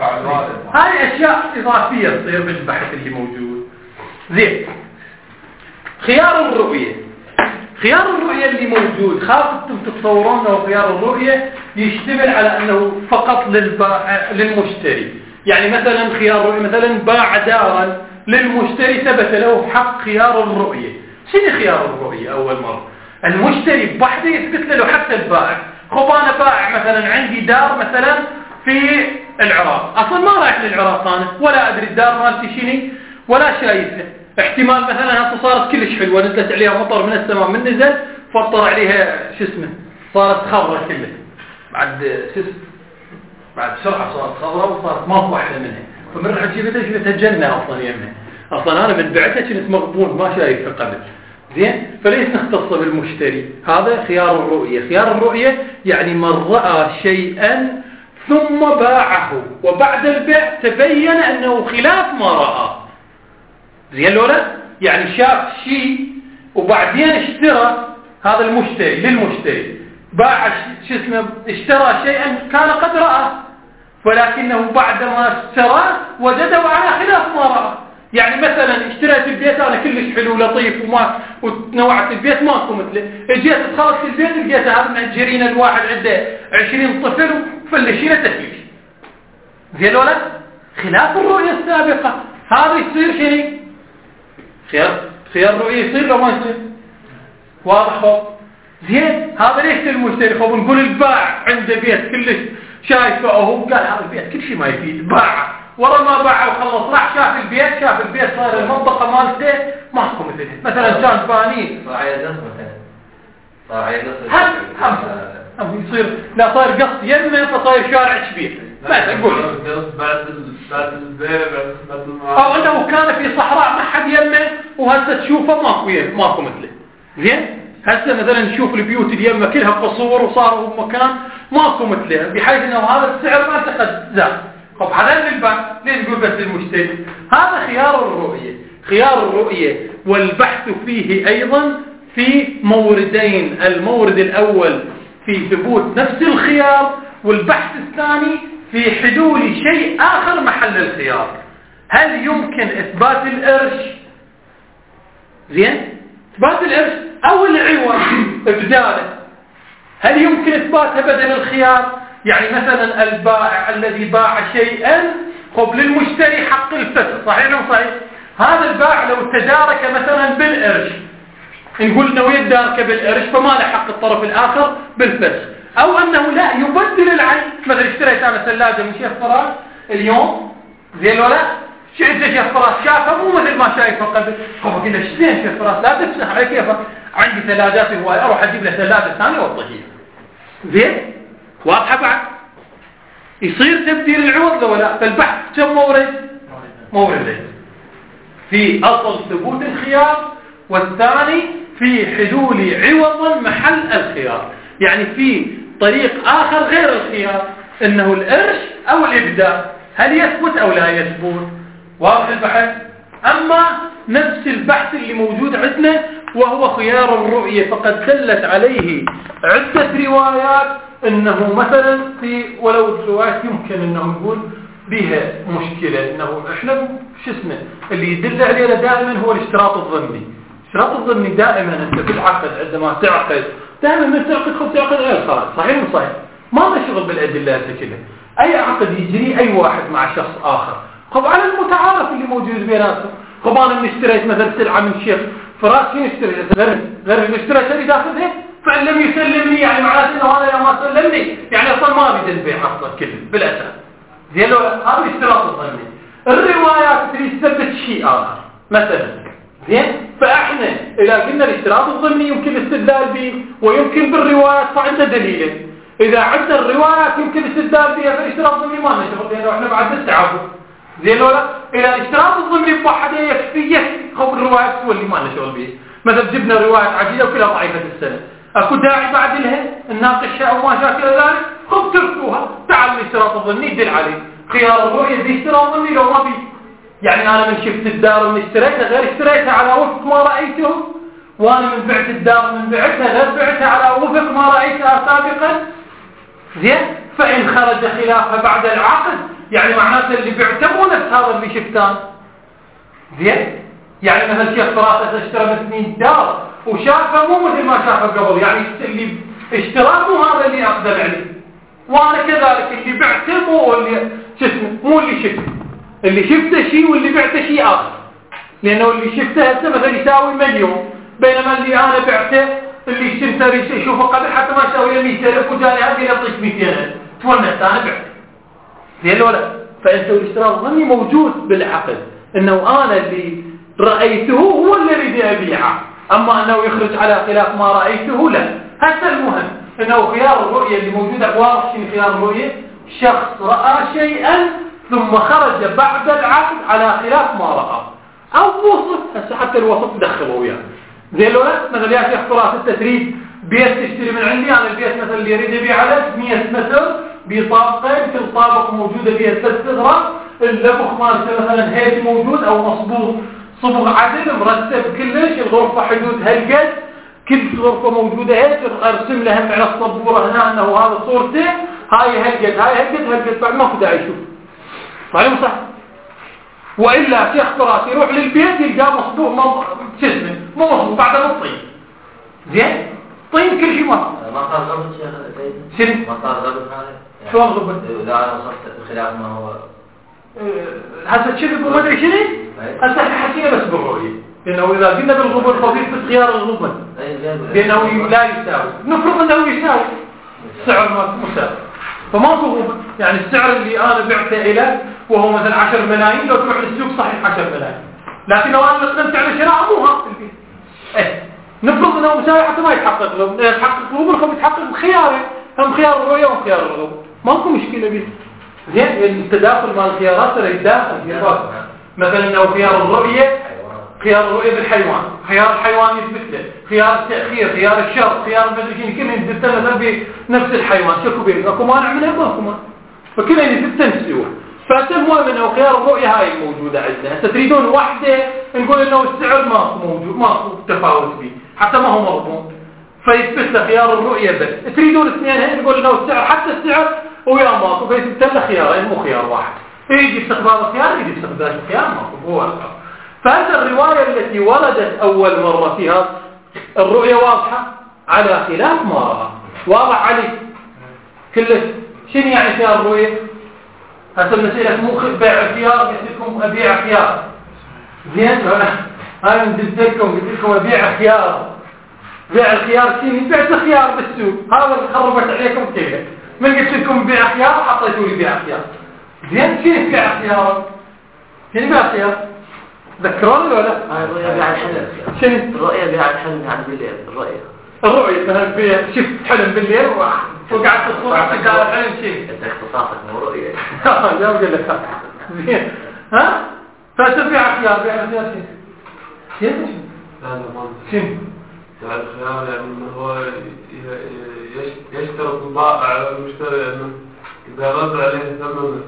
هاي أشياء إضافية تصير بالبحث اللي موجود. زين، خيار الرؤية. خيار الرؤية اللي موجود خاصة تتصورون أنه خيار الرؤية يشتمل على أنه فقط للبائع للمشتري. يعني مثلا خيار الرؤية مثلا باع دارا للمشتري ثبت له حق خيار الرؤية. شنو خيار الرؤية؟ أول مرة المشتري بوحده يثبت له حتى البائع. خب أنا بائع مثلا عندي دار مثلا في العراق، أصلا ما رايح للعراق أنا ولا أدري الدار مالتي شنو ولا شايفها. احتمال مثلا هسه صارت كلش حلوة، نزلت عليها مطر من السماء من نزل فطر عليها شو اسمه صارت خضرة كلها، بعد شو اسمه بعد سرعة صارت خضرة وصارت ماكو أحلى منها. فمن رحت شفتها شفتها جنة أصلا يمها. أصلا أنا من بعتها كنت مغبون ما شايفها قبل. زين، فليش نختص بالمشتري؟ هذا خيار الرؤية. خيار الرؤية يعني من رأى شيئا ثم باعه وبعد البيع تبين أنه خلاف ما رأى. زين لولا؟ يعني شاف شيء وبعدين اشترى، هذا المشتري للمشتري باع شو اسمه اشترى شيئا كان قد رأى، ولكنه بعدما اشترى وجده على خلاف ما رأى. يعني مثلا اشتريت البيت انا كلش حلو لطيف وما وتنوعت البيت ماكو مثله، اجيت دخلت في البيت لقيت هذا مأجرين الواحد عنده عشرين طفل وفلشينه تفليش. زين ولا؟ خلاف الرؤية السابقة. هذا يصير شيء خيار خيار الرؤية يصير لو ما يصير. واضح خب؟ زين، هذا ليش المشتري؟ خب نقول البائع عنده بيت كلش شايفه وهو قال هذا البيت كل شيء ما يفيد، باعه ورا ما باعه وخلص راح شاف البيت شاف البيت صار المنطقة مالته ماكو مثله، مثلا كان بانين صار عليه قص مثلا صار عليه قص هم هم يصير لا صار قص يمه فصاير شارع كبير مثلا قول بعد بعد البيع بعد او انه كان في صحراء ما حد يمه وهسه تشوفه ماكو ماكو مثله. زين، هسه مثلا نشوف البيوت اليمه كلها قصور وصاروا مكان ماكو مثله، بحيث انه هذا السعر ما قد زاد. طب هذا للبائع، ليش نقول بس للمشتري؟ هذا خيار الرؤية. خيار الرؤية والبحث فيه أيضا في موردين، المورد الأول في ثبوت نفس الخيار، والبحث الثاني في حلول شيء آخر محل الخيار. هل يمكن إثبات الإرش؟ زين؟ إثبات الإرش أو العوض إبداله، هل يمكن إثباتها بدل الخيار؟ يعني مثلا البائع الذي باع شيئا قبل المشتري حق الفسخ، صحيح أو صحيح؟ هذا البائع لو تدارك مثلا بالقرش، نقول انه يتدارك بالقرش فما له حق الطرف الآخر بالفسخ، أو أنه لا يبدل العين. مثلا اشتريت أنا ثلاجة من شيخ فراس اليوم، زين ولا؟ شفت شيخ فراس شافها مو مثل ما شايفها قبل، هو قلت له شتين شيخ فراس لا تفسخ على كيفك، عندي ثلاجات هواية أروح أجيب له ثلاجة ثانية وأطهيها. زين؟ واضحة بعد؟ يصير تبديل العوض لو لا؟ فالبحث كم مورد؟ موردين، في أصل ثبوت الخيار، والثاني في حلول عوض محل الخيار. يعني في طريق آخر غير الخيار، إنه الإرش أو الإبداء، هل يثبت أو لا يثبت؟ واضح البحث؟ أما نفس البحث اللي موجود عندنا وهو خيار الرؤية، فقد دلت عليه عدة روايات انه مثلا في ولو الروايات يمكن انه نقول بها مشكلة، انه احنا شو اسمه اللي يدل علينا دائما هو الاشتراط الظني. الاشتراط الظني دائما انت في العقد عندما تعقد دائما من تعقد خذ تعقد غير خارج، صحيح مو صحيح؟ ما له شغل بالادلة كلها. اي عقد يجري اي واحد مع شخص اخر خب على المتعارف اللي موجود بيناتهم. خب انا اشتريت مثلا سلعة من شيخ فراس، شنو اشتريت غير غير اللي اشتريته داخلها، فإن لم يسلمني يعني معناته انه هذا ما سلمني، يعني اصلا ما اريد البيع اصلا كله بالاساس. زين، هذا اشتراط الظني. الروايات اللي تثبت شيء اخر مثلا، زين، فاحنا اذا قلنا الاشتراط الظني يمكن الاستدلال به ويمكن بالروايات فعندنا دليلين. اذا عندنا الروايات يمكن الاستدلال بها فالاشتراط الظني ما نشتغل لانه احنا بعد نستعبه. زين ولا؟ اذا الاشتراط الظني بوحده يكفي يكفي خب الروايات هو اللي ما نشتغل به. مثلا جبنا روايات عديده وكلها ضعيفه السنه، اكو داعي بعد لها نناقشها او ما شاكل ذلك، خب تركوها، تعال الاشتراط الظني يدل عليه. خيار الرؤية دي اشتراء ظني لو ما في، يعني أنا من شفت الدار من اشتريتها غير اشتريتها على وفق ما رأيته، وأنا من بعت الدار من بعتها غير بعتها على وفق ما رأيتها سابقا. زين، فإن خرج خلافها بعد العقد يعني معناته اللي بعته مو نفس هذا اللي شفتان. زين، يعني مثلا شيخ فراسة اشترى بسنين دار وشافه مو مثل ما شافه قبل، يعني اللي اشتراه مو هذا اللي أقدم عليه، وأنا كذلك اللي بعته مو اللي شفته مو اللي شفته، اللي شفته شيء واللي بعته شيء آخر، لأنه اللي شفته هسه مثلا يساوي مليون، بينما اللي أنا بعته اللي شفته يشوفه قبل حتى ما يساوي مئة ألف وجاني هذه يعطيك مئتين ألف تونس أنا بعته. زين ولا؟ فأنت الاشتراء الظني موجود بالعقد، إنه أنا اللي رأيته هو اللي أريد أبيعه، أما أنه يخرج على خلاف ما رأيته لا. هذا المهم، إنه خيار الرؤية اللي موجودة واضح في خيار الرؤية، شخص رأى شيئا ثم خرج بعد العقد على خلاف ما رأى، أو وصف، هسه حتى الوصف دخله وياه. زي لو لا مثلا يا شيخ فراس أنت تريد بيت تشتري من عندي، أنا البيت مثلا اللي يريد يبيع على مئة متر بطابقين، كل طابق موجودة فيها ثلاث صغرى، اللبخ مالته مثلا هيك موجود أو مصبوغ صبغ عدل مرتب كلش، الغرفة حدود هالقد، كل غرفة موجودة هيك، ارسم لهم على الصبورة هنا أنه هذا صورته، هاي هالقد هاي هالقد هالقد، بعد ما في داعي يشوف. معلوم صح؟ وإلا شيخ فراس يروح للبيت يلقاه مصبوغ مو جسمه مو مصبوغ بعده بالطين. زين؟ طين كل شيء ما ما صار غبن شيخ شنو؟ ما صار غبن هذا؟ شلون غبن؟ إذا أنا وصفت بخلاف ما هو هسه تشرب وما ادري شنو؟ هسه احنا حكينا بس بالرؤية، لأنه إذا قلنا بالغبن فضيل بس خيار الغبن، لأنه لا يساوي، نفرض أنه يساوي السعر ما مساوي، فما هو غبن، يعني السعر اللي أنا بعته إليه وهو مثلا عشر ملايين، لو تروح للسوق صحيح عشر ملايين، لكن لو أنا قدمت على شراء مو هذا البيت. إيه، نفرض أنه مساوي حتى ما يتحقق له، يتحقق الغبن خب يتحقق بخياره، هم خيار الرؤية وخيار الغبن، ماكو مشكلة بيه. زين، التداخل مع الخيارات ترى يتداخل في بعض، مثلا لو خيار الرؤية خيار الرؤية بالحيوان، خيار الحيوان يثبت له، خيار التأخير، خيار الشرط، خيار المدري شنو، كلهم يثبت مثلا بنفس الحيوان، شكو بيه اكو مانع منها ماكو مانع، فكلهم يثبت نفسه. فالمهم انه خيار الرؤية هاي الموجودة عندنا. هسه تريدون واحدة نقول انه السعر ماكو موجود، ماكو تفاوت فيه، حتى ما هو مضمون، فيثبت له خيار الرؤية بس. تريدون اثنين نقول انه السعر حتى السعر ويا ماكو، فيثبت له خيارين مو خيار واحد، يجي باستخدام الخيار يجي باستخدام الخيار ماكو هو الخيار. فهذه الرواية التي وردت أول مرة فيها الرؤية واضحة على خلاف ما رأى، واضح عليك كلش. شنو يعني خيار الرؤية؟ هسه المسألة مو بيع خيار، قلت لكم أبيع خيار. زين، هاي ندلتكم قلت لكم أبيع خيار، بيع الخيار شنو؟ بعت خيار بالسوق، هذا اللي خربت عليكم كذا، من قلت لكم بيع خيار حطيتوا لي بيع خيار. زين، شنو بيع خيار؟ شنو بيع خيار؟ ذكروني ولا لا؟ هاي الرؤية بيع الحلم. شنو؟ الرؤية بيع الحلم يعني بالليل، الرؤية. الرؤية مثلا بيع شفت حلم بالليل وقعدت الصبح قال الحلم شنو؟ انت اختصاصك مو رؤية. لا اقول لك زين، ها؟ فتبيع خيار، بيع خيار شنو؟ شنو؟ لا لا ما شنو؟ بيع الخيار يعني انه هو يشترط البائع على المشتري انه اذا رد عليه ثمن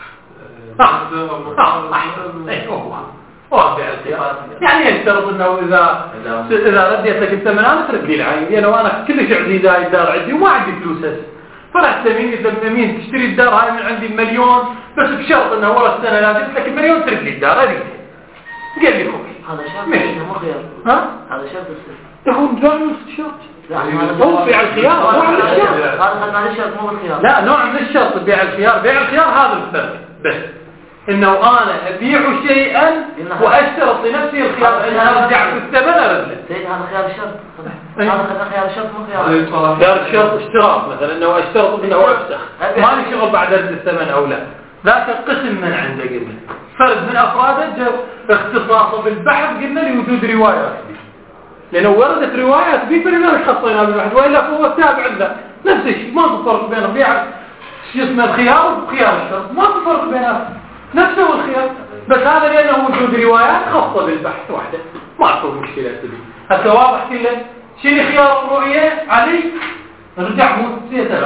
ايه هو هو بيع الخيار، يعني يفترض انه اذا اذا رديتك الثمن انا ترد لي العين، لانه يعني انا كلش عزيز هاي الدار عندي وما عندي فلوس هسه، فرحت مين اذا مين تشتري الدار هاي من عندي المليون، بس بشرط انه ورا السنه لازم لك المليون ترد لي الدار هذه. قال لي خوي هذا شرط مو خيار. ها؟ هذا شرط السر. يكون نوع من الشرط. لا هو بيع الخيار نوع من الشرط. هذا هذا الشرط مو الخيار. لا، نوع من الشرط بيع الخيار، بيع الخيار هذا الفرق بس. انه انا ابيع شيئا واشترط لنفسي الخيار ان ارجع في الثمن ارد له. زين، هذا خيار الشرط. هذا خيار الشرط مو خيار. خيار الشرط اشتراط، مثلا انه اشترط انه افسخ، ما لي شغل بعد رد الثمن او لا. ذاك قسم من عنده قلنا فرد من افراده اختصاصه بالبحث قلنا لوجود روايات، لانه وردت روايات بفرق خصينا بالبحث، والا فهو تابع له نفس الشيء، ما في فرق بين بيع شو اسمه الخيار وخيار الشرط، ما في فرق بينهم، نفسه الخيار، بس هذا لانه وجود روايات خاصه بالبحث وحده، ما اكو مشكله تبي. هسه واضح كله. شنو خيار الرؤيه علي؟ رجع مو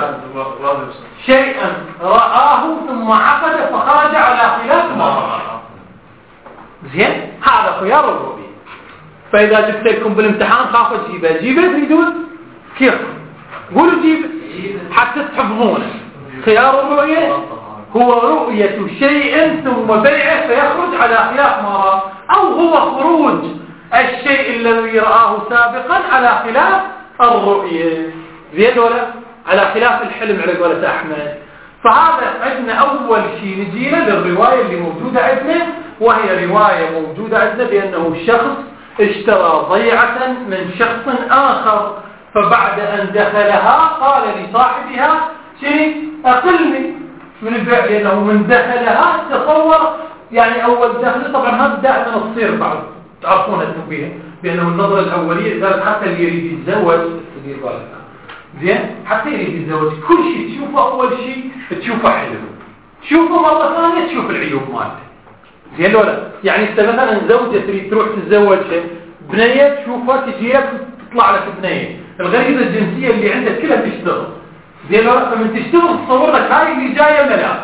شيئا رآه ثم عقد فخرج على خلاف ما رأى. زين هذا خيار الرؤية. فإذا جبت لكم بالامتحان خاف تجيبه جيبه تريدون كيف قولوا جيبه حتى تحفظونه. خيار الرؤية هو رؤية شيء ثم بيعه فيخرج على خلاف ما رأى، أو هو خروج الشيء الذي رآه سابقا على خلاف الرؤية. زين ولا على خلاف الحلم على قولة أحمد. فهذا عندنا أول شيء نجينا للرواية اللي موجودة عندنا، وهي رواية موجودة عندنا بأنه شخص اشترى ضيعة من شخص آخر، فبعد أن دخلها قال لصاحبها شيء أقلني من البيع، لأنه من دخلها تصور يعني أول دخل. طبعا هذا دائما تصير بعض تعرفون التنبيه بأنه النظرة الأولية قالت حتى اللي يريد يتزوج تدير بالك زين، حتى يريد يتزوج كل شيء تشوفه أول شيء تشوفه حلو، تشوفه مرة ثانية تشوف العيوب مالته. زين ولا يعني انت مثلا زوجة تريد تروح تتزوج بنية تشوفها تجي لك تطلع لك بنية، الغريزة الجنسية اللي عندك كلها تشتغل. زين ولا فمن تشتغل تصور لك هاي اللي جاية ملاك.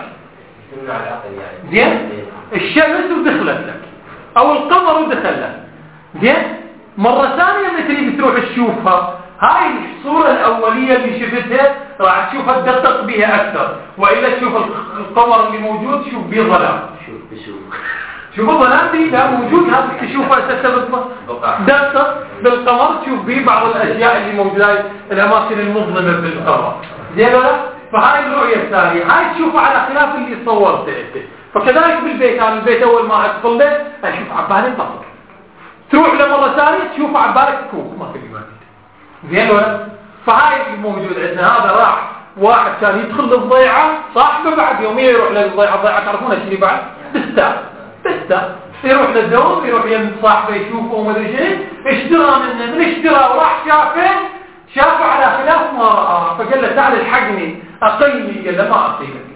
زين الشمس ودخلت لك او القمر ودخل لك. زين مرة ثانية لما تريد تروح تشوفها هاي الصورة الأولية اللي شفتها راح تشوفها تدقق بها أكثر، وإلا تشوف القمر اللي موجود تشوف بيه ظلام. شوف بشوف شوف الظلام دي لا موجود، هذا تشوفها تستبق دقق بالقمر تشوف بيه بعض الأشياء اللي موجودة الأماكن المظلمة بالقمر. زين ولا فهاي الرؤية الثانية هاي تشوفها على خلاف اللي صورته انت. فكذلك بالبيت، أنا البيت أول ما أدخل له أشوف عبالي قصر، تروح لمرة ثانية تشوف عبالك كوك ما في الوقت. زين ولا فهاي الموجود عندنا. هذا راح واحد كان يدخل للضيعة صاحبه بعد يومين يروح للضيعة. الضيعة تعرفون ايش اللي بعد تستاء تستاء يروح للدوام يروح يم صاحبه يشوفه وما ادري شيء، اشترى منه من اشترى وراح شافه شافه على خلاف ما رأى، فقال له تعال الحقني اقيمي، قال له ما اقيمك.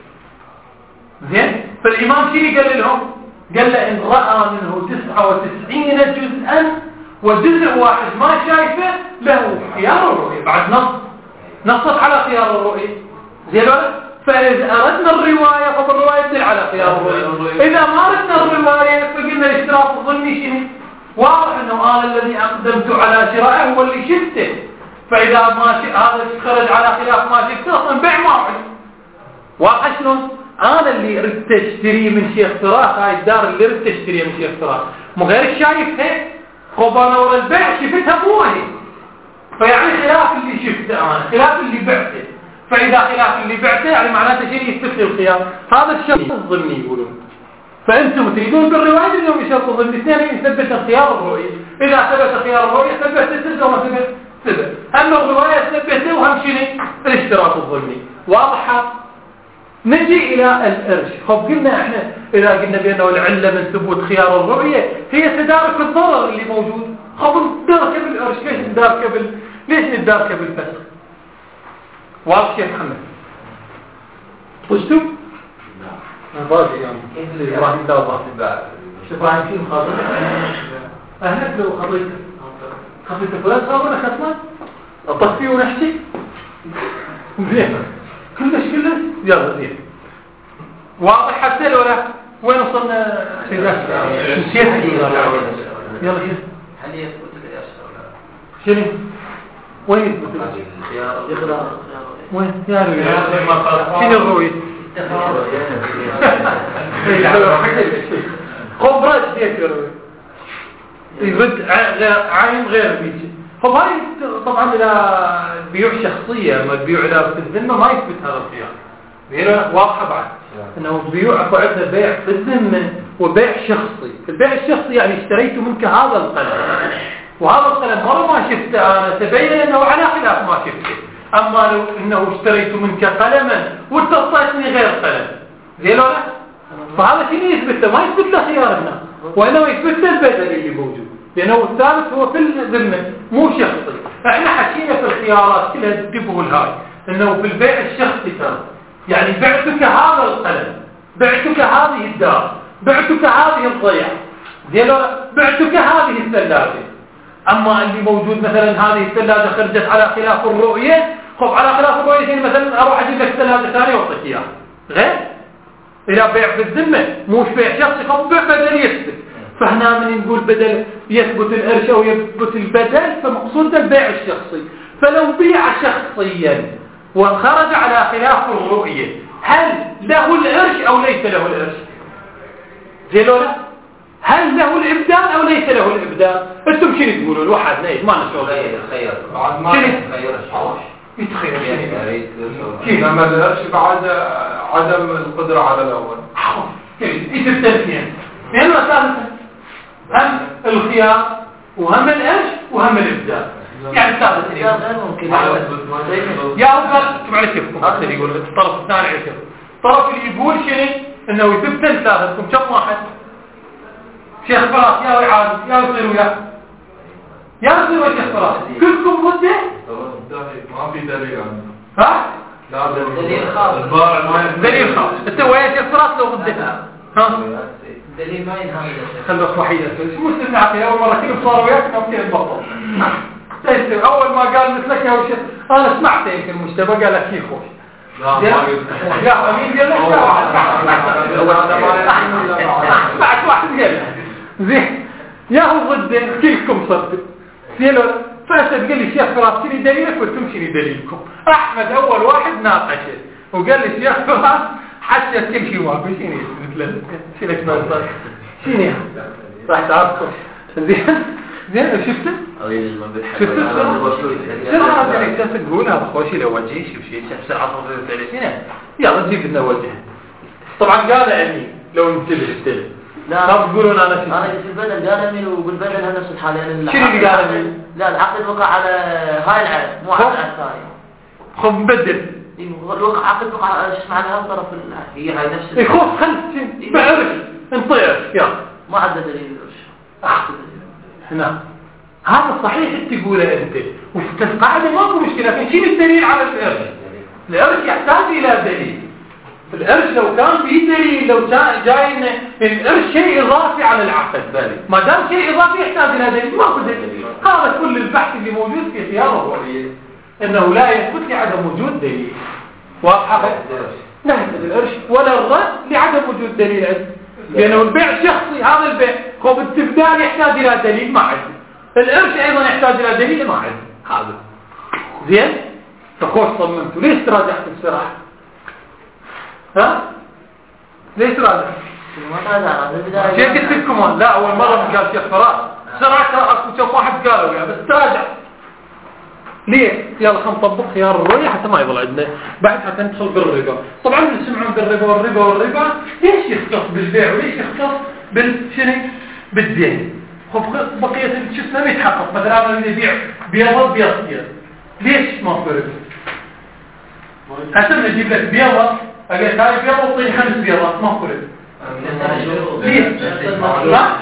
زين فالامام شنو قال لهم؟ قال له ان رأى منه تسعة وتسعين جزءا وجزء واحد ما شايفه له خيار الرؤية. بعد نص نصت على خيار الرؤية. زين ولا فإذا أردنا الرواية فالرواية تدل على خيار الرؤية. إذا ما أردنا الرواية فقلنا الاشتراط الظني شنو؟ واضح أنه أنا الذي أقدمت على شرائه هو اللي شفته، فإذا ما ش... هذا خرج على خلاف ما شفته أصلا بيع معي. واضح شلون؟ أنا اللي ردت أشتري من شيخ فراخ، هاي الدار اللي ردت أشتري من شيخ فراخ مو غير شايفها، خبانا ورا البيع شفتها مو هي، فيعني خلاف اللي شفته أنا خلاف اللي بعته. فإذا خلاف اللي بعته يعني معناته شيء يستثني الخيار. هذا الشرط الظني يقولون. فأنتم تريدون بالرواية إنهم يشرط الظني اثنين يثبت خيار الرؤية. إذا ثبت خيار الرؤية ثبت السد وما ثبت ثبت. أما الرواية ثبته وهم شيء الاشتراط الظني. واضحة؟ نجي إلى الإرش. خب قلنا إحنا إذا قلنا بأنه العلة من ثبوت خيار الرؤية هي تدارك الضرر اللي موجود. خب ندارك بالإرش. ليش ندارك بال ليش ندارك بالفسخ؟ واضح يا محمد؟ طشتوا؟ نعم. باقي يعني. إبراهيم لا باقي. إبراهيم فيه مخاطر. أهلك لو خطيت. خطيت فلان صابنا ختمة. أطفيه ونحكي. زين. كلش كلش يلا زين. واضح حتى لو لا وين وصلنا سيدنا نسيت يلا شوف هل يثبت الإرش ولا شنو وين يثبت الخيار يخرا وين يا رجال شنو الرؤية خبرات ديك الرؤية يرد عين غير بيجي. طب هاي طبعا إذا بيوع شخصية ما بيوع إذا في الذمة ما يثبت هذا الخيار. هنا واضحة بعد أنه بيوع أكو عندنا بيع في الذمة وبيع شخصي. البيع الشخصي يعني اشتريت منك هذا القلم وهذا القلم مرة ما شفته أنا تبين أنه على خلاف ما شفته. أما لو أنه اشتريت منك قلما واتصلتني غير قلم زين ولا فهذا شيء يثبته ما يثبت له خيار هنا وإنما يثبت له البدل اللي موجود لأنه الثالث هو في الذمة مو شخصي. احنا حكينا في الخيارات كلها تبغوا الهاي انه في البيع الشخصي ترى يعني بعتك هذا القلم بعتك هذه الدار بعتك هذه الضيعة زين بعتك هذه الثلاجة. اما اللي موجود مثلا هذه الثلاجة خرجت على خلاف الرؤية خب على خلاف يجيني مثلا اروح اجيب لك ثلاثه ثانيه واعطيك اياها غير الى بيع في الذمه مش بيع شخصي فبيع بدل يثبت. فهنا من نقول بدل يثبت القرش او يثبت البدل فمقصود البيع الشخصي. فلو بيع شخصيا وخرج على خلاف الرؤيه هل له القرش او ليس له القرش؟ زي لولا هل له الابدال او ليس له الابدال؟ انتم شنو تقولوا الواحد نايم ما نشوف خير بعد ما خير يتخيل انما القرش بعد عدم القدره على الاول يثبت الاثنين لانه ثالثا هم الخيار وهم القرش وهم الابدال يعني ثالث يا أفضل تبع لك كيفكم أكثر يقول الطرف الثاني عكر الطرف اللي يقول شنو إنه يثبت ثلاثتكم كم واحد شيخ فراس يا وعاد يا وصير ويا يا وصير ويا شيخ فراس كلكم مدة ما في دليل ها لا دليل خاص دليل خاص انت ويا شيخ فراس لو مدة ها دليل ما ينهم خلص وحيدة مسلم عقلي أول مرة كيف صار وياك أو كيف بطل أول ما قال مثلك يا وشيخ أنا سمعت يمكن المجتمع قال لك كيف خوش لا ما قلت يا أمين قال لك يا واحد سمعت واحد قال زين يا هو ضد كلكم صدق سيلو فأسد قال لي شيخ فراس شنو دليلك وانتم شنو دليلكم أحمد أول واحد ناقشه وقال لي شيخ فراس حتى كل شيء واقف شنو مثل شنو اسمه شنو راح تعرفوا زين زين شفته شفت السرعة هذا اللي كنت تقول هذا خوشي لو وجهي شوف شيء سرعة ثلاثين يلا نجيب لنا وجه طبعا قال علمي لو انتبه استلم لا ما تقولون انا شو انا في البدن قال لي وبالبدن هذا نفس الحال يعني شنو اللي قال لي لا العقد وقع على هاي العقد مو على الثاني خذ بدل الوقع عقد وقع ايش معنى هالطرف هي هاي نفس اي خذ خل بعرف انطير يلا ما عدا دليل القرش نعم هذا صحيح انت تقوله انت وفي القاعده ما في مشكله لكن شنو الدليل على القرش؟ القرش يحتاج الى دليل. القرش لو كان في دليل لو جاي ان القرش شيء اضافي على العقد بالي ما دام شيء اضافي يحتاج الى دليل ما في دليل. هذا كل البحث اللي موجود في خيار الرؤيه انه لا يثبت لعدم وجود دليل واضحه لا يثبت القرش ولا الرد لعدم وجود دليل عنده لانه البيع شخصي هذا البيع هو بالتبدال يحتاج الى دليل ما عنده القرش ايضا يحتاج الى دليل ما عنده هذا زين فخوش صممته ليش تراجعت بسرعه ها ليش تراجعت ما تراجع بالبدايه شيء قلت لكم لا اول مره قال شيخ فراس سرعه اكو كم واحد قالوا يا بس تراجع ليه يلا خلينا نطبق خيار الرؤيه حتى ما يضل عندنا بعد حتى ندخل بالربا طبعا اللي يسمعون بالربا والربا والربا ليش يختص بالبيع وليش يختص بالشنو بالدين خب بقيه شو اسمه يتحقق مثلا انا بدي ابيع بيضه بيض ليش ما فرق حسب نجيب لك بيضه اجي هاي بيضه وطيني خمس بيضات ما فرق ليه لا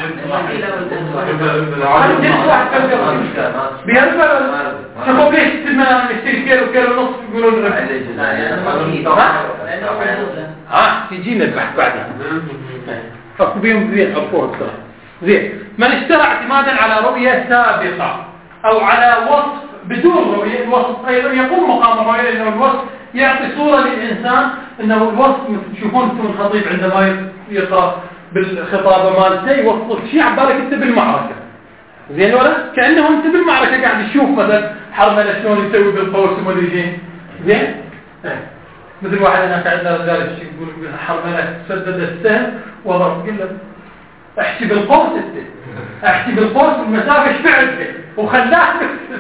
بيرفع شوفوا ليش تسمى نشتري كيلو كيلو ونص يقولون ربع ها يجينا البحث بعدين اكو بيهم زين عرفوها بصراحه زين من اشترى اعتمادا على رؤيه سابقه او على وصف بدون رؤيه الوصف ايضا يقوم مقام الرؤيه لانه الوصف يعطي صوره للانسان انه الوصف تشوفون انتم الخطيب عندما يقرأ بالخطابة مالته يوصف شيء عبالك انت بالمعركة زين ولا كأنه انت بالمعركة قاعد تشوف مثلا حرمنا شلون يسوي بالقوس وما ادري شيء زين اه. مثل واحد هناك عندنا رجال يقول حرمنا سدد السهم وضرب قل له احكي بالقوس انت احكي بالقوس المسافة ايش فعلت وخلاك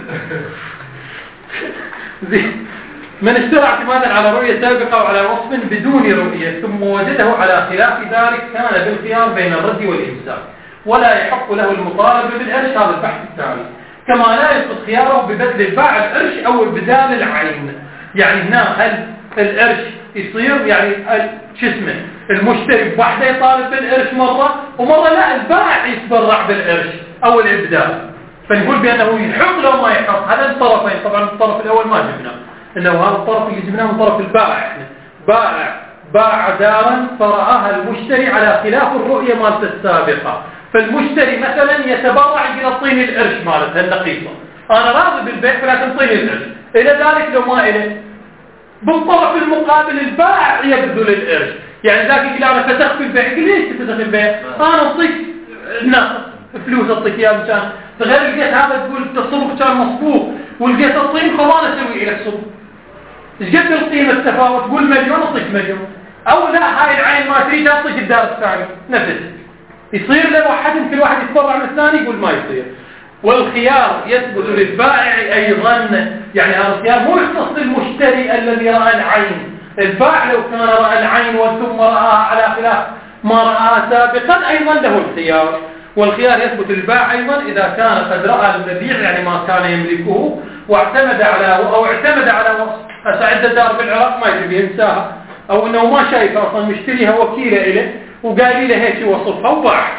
زين من اشترى اعتمادا على رؤية سابقة أو على وصف بدون رؤية ثم وجده على خلاف ذلك كان بالخيار بين الرد والإمساك ولا يحق له المطالبة بالقرش هذا البحث التالي كما لا يسقط خياره ببدل الباع القرش أو بدال العين يعني هنا هل القرش يصير يعني شو اسمه المشتري بوحده يطالب بالقرش مرة ومرة لا البائع يتبرع بالقرش أو الإبدال فنقول بأنه يحق له ما يحق هذا الطرفين طبعا الطرف الأول ما جبناه انه هذا الطرف اللي جبناه من طرف البائع بائع باع دارا فرآها المشتري على خلاف الرؤية مالته السابقة فالمشتري مثلا يتبرع يقول اعطيني القرش مالته النقيصة انا راضي بالبيع فلكن اعطيني القرش الى ذلك لو ما الى بالطرف المقابل البائع يبذل القرش. يعني ذاك يقول انا فتحت في البيع، يقول ليش تفتح في البيع؟ انا اعطيك النقد فلوس اعطيك اياه مشان تغير لقيت هذا تقول التصرف كان مصبوغ ولقيت الطين خلاص اسوي لك صبغ. ايش قد القيمه التفاوت؟ تقول مليون اعطيك مليون، او لا هاي العين ما تريد اعطيك الدار الثاني نفس. يصير له واحد كل واحد يتبرع من الثاني يقول ما يصير. والخيار يثبت للبائع ايضا، يعني هذا الخيار مو يختص للمشتري الذي راى العين. البائع لو كان راى العين ثم راها على خلاف ما رآها سابقا ايضا له الخيار. والخيار يثبت للبائع ايضا اذا كان قد راى المبيع يعني ما كان يملكه واعتمد على او اعتمد على وصف. عنده دار بالعراق ما يجي ينساها، او انه ما شايفها اصلا مشتريها وكيله له وقال لي هيك وصفها وباع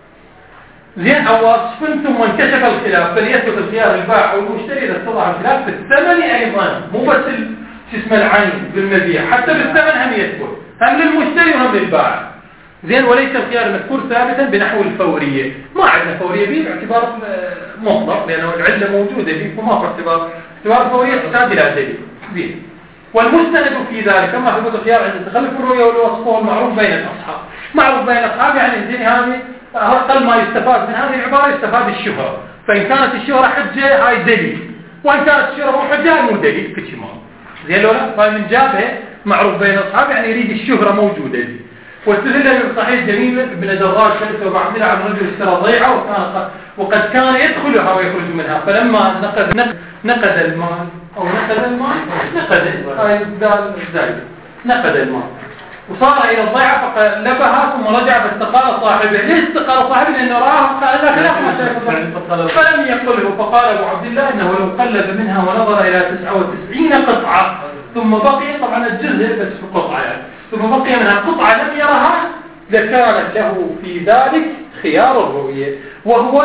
زين او وصف ثم انكشف الخلاف، فليثبت الخيار البائع والمشتري اذا اتضح الخلاف في الثمن ايضا، مو بس شو اسمه العين بالمبيع، حتى بالثمن هم يثبت، هم للمشتري وهم للبائع. زين وليس الخيار المذكور ثابتا بنحو الفوريه، ما عندنا فوريه به باعتبار مطلق لانه العله موجوده به وما في اعتبار اعتبار الفوريه تحتاج الى دليل. زين والمستند في ذلك كما ثبت الخيار عند تخلف الرؤيه والوصف والمعروف بين الاصحاب. معروف بين الاصحاب يعني زين هذه اقل ما يستفاد من هذه العباره يستفاد الشهره، فان كانت الشهره حجه هاي دليل، وان كانت الشهره مو حجه مو دليل كل شيء ما زين لو لا. فمن جابه معروف بين الاصحاب يعني يريد الشهره موجوده دي. واستدل من صحيح جميل ابن دراج ثلاثة وأربعين عن رجل اشترى ضيعه وكان وقد كان يدخلها ويخرج منها، فلما نقد نقد المال او نقد المال نقد هاي الزايد نقد المال وصار الى الضيعه فقلبها ثم رجع فاستقال صاحبه. ليش استقال صاحبه؟ لانه راه قال لا خلاف ما شايف فلم يقله. فقال ابو عبد الله انه لو قلب منها ونظر الى تسعة وتسعين قطعه ثم بقي طبعا الجزء بس في قطعه يعني ثم بقي منها قطعة لم يرها لكانت له في ذلك خيار الرؤية، وهو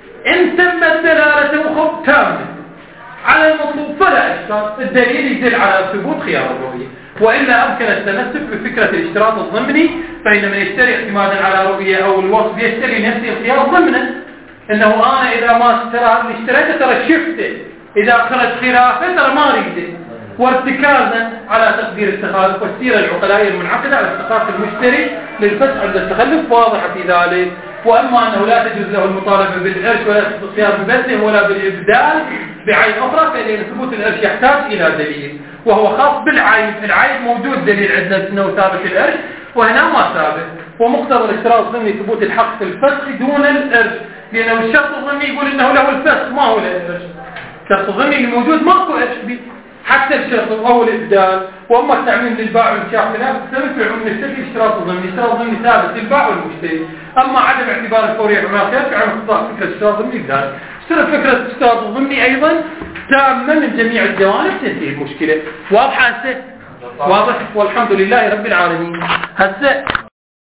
إن تمت دلالته تامة على المطلوب فلا إشكال، الدليل يدل على ثبوت خيار الرؤية. وإلا أمكن التمسك بفكرة الاشتراط الضمني، فإن من يشتري اعتمادا على رؤية أو الوصف يشتري نفسه الخيار ضمنا، إنه أنا إذا ما اشترى اللي اشتريته ترى شفته، إذا خرج خلافه ترى ما ريده، وارتكازا على تقدير التخالف. والسيرة العقلائية المنعقدة على استحقاق المشتري للفتح عند التخلف واضحة في ذلك. وأما أنه لا تجوز له المطالبة بالعرش ولا الاختيار ببذله ولا بالإبدال بعين أخرى، فإن ثبوت العرش يحتاج إلى دليل، وهو خاص بالعين. العين موجود دليل عندنا أنه ثابت العرش وهنا ما ثابت. ومقتضى الاشتراط الضمني ثبوت الحق في الفسخ دون العرش، لأنه الشرط الضمني يقول أنه له الفسخ ما هو له العرش. الشرط الضمني الموجود ماكو عرش به حتى الشرط أو الإبدال. وأما التعميم للباع والشراء خلاف الثبت في عموم الشرط اشتراط الضمني، الاشتراط الضمني ثابت للباع والمشتري. أما عدم اعتبار الفورية بما خلاف في عموم اختصاص فكرة الاشتراط الضمني بذلك. اشترط فكرة الاشتراط الضمني أيضا تامة من جميع الجوانب تنتهي المشكلة. واضحة هسه؟ واضح والحمد لله رب العالمين. هسه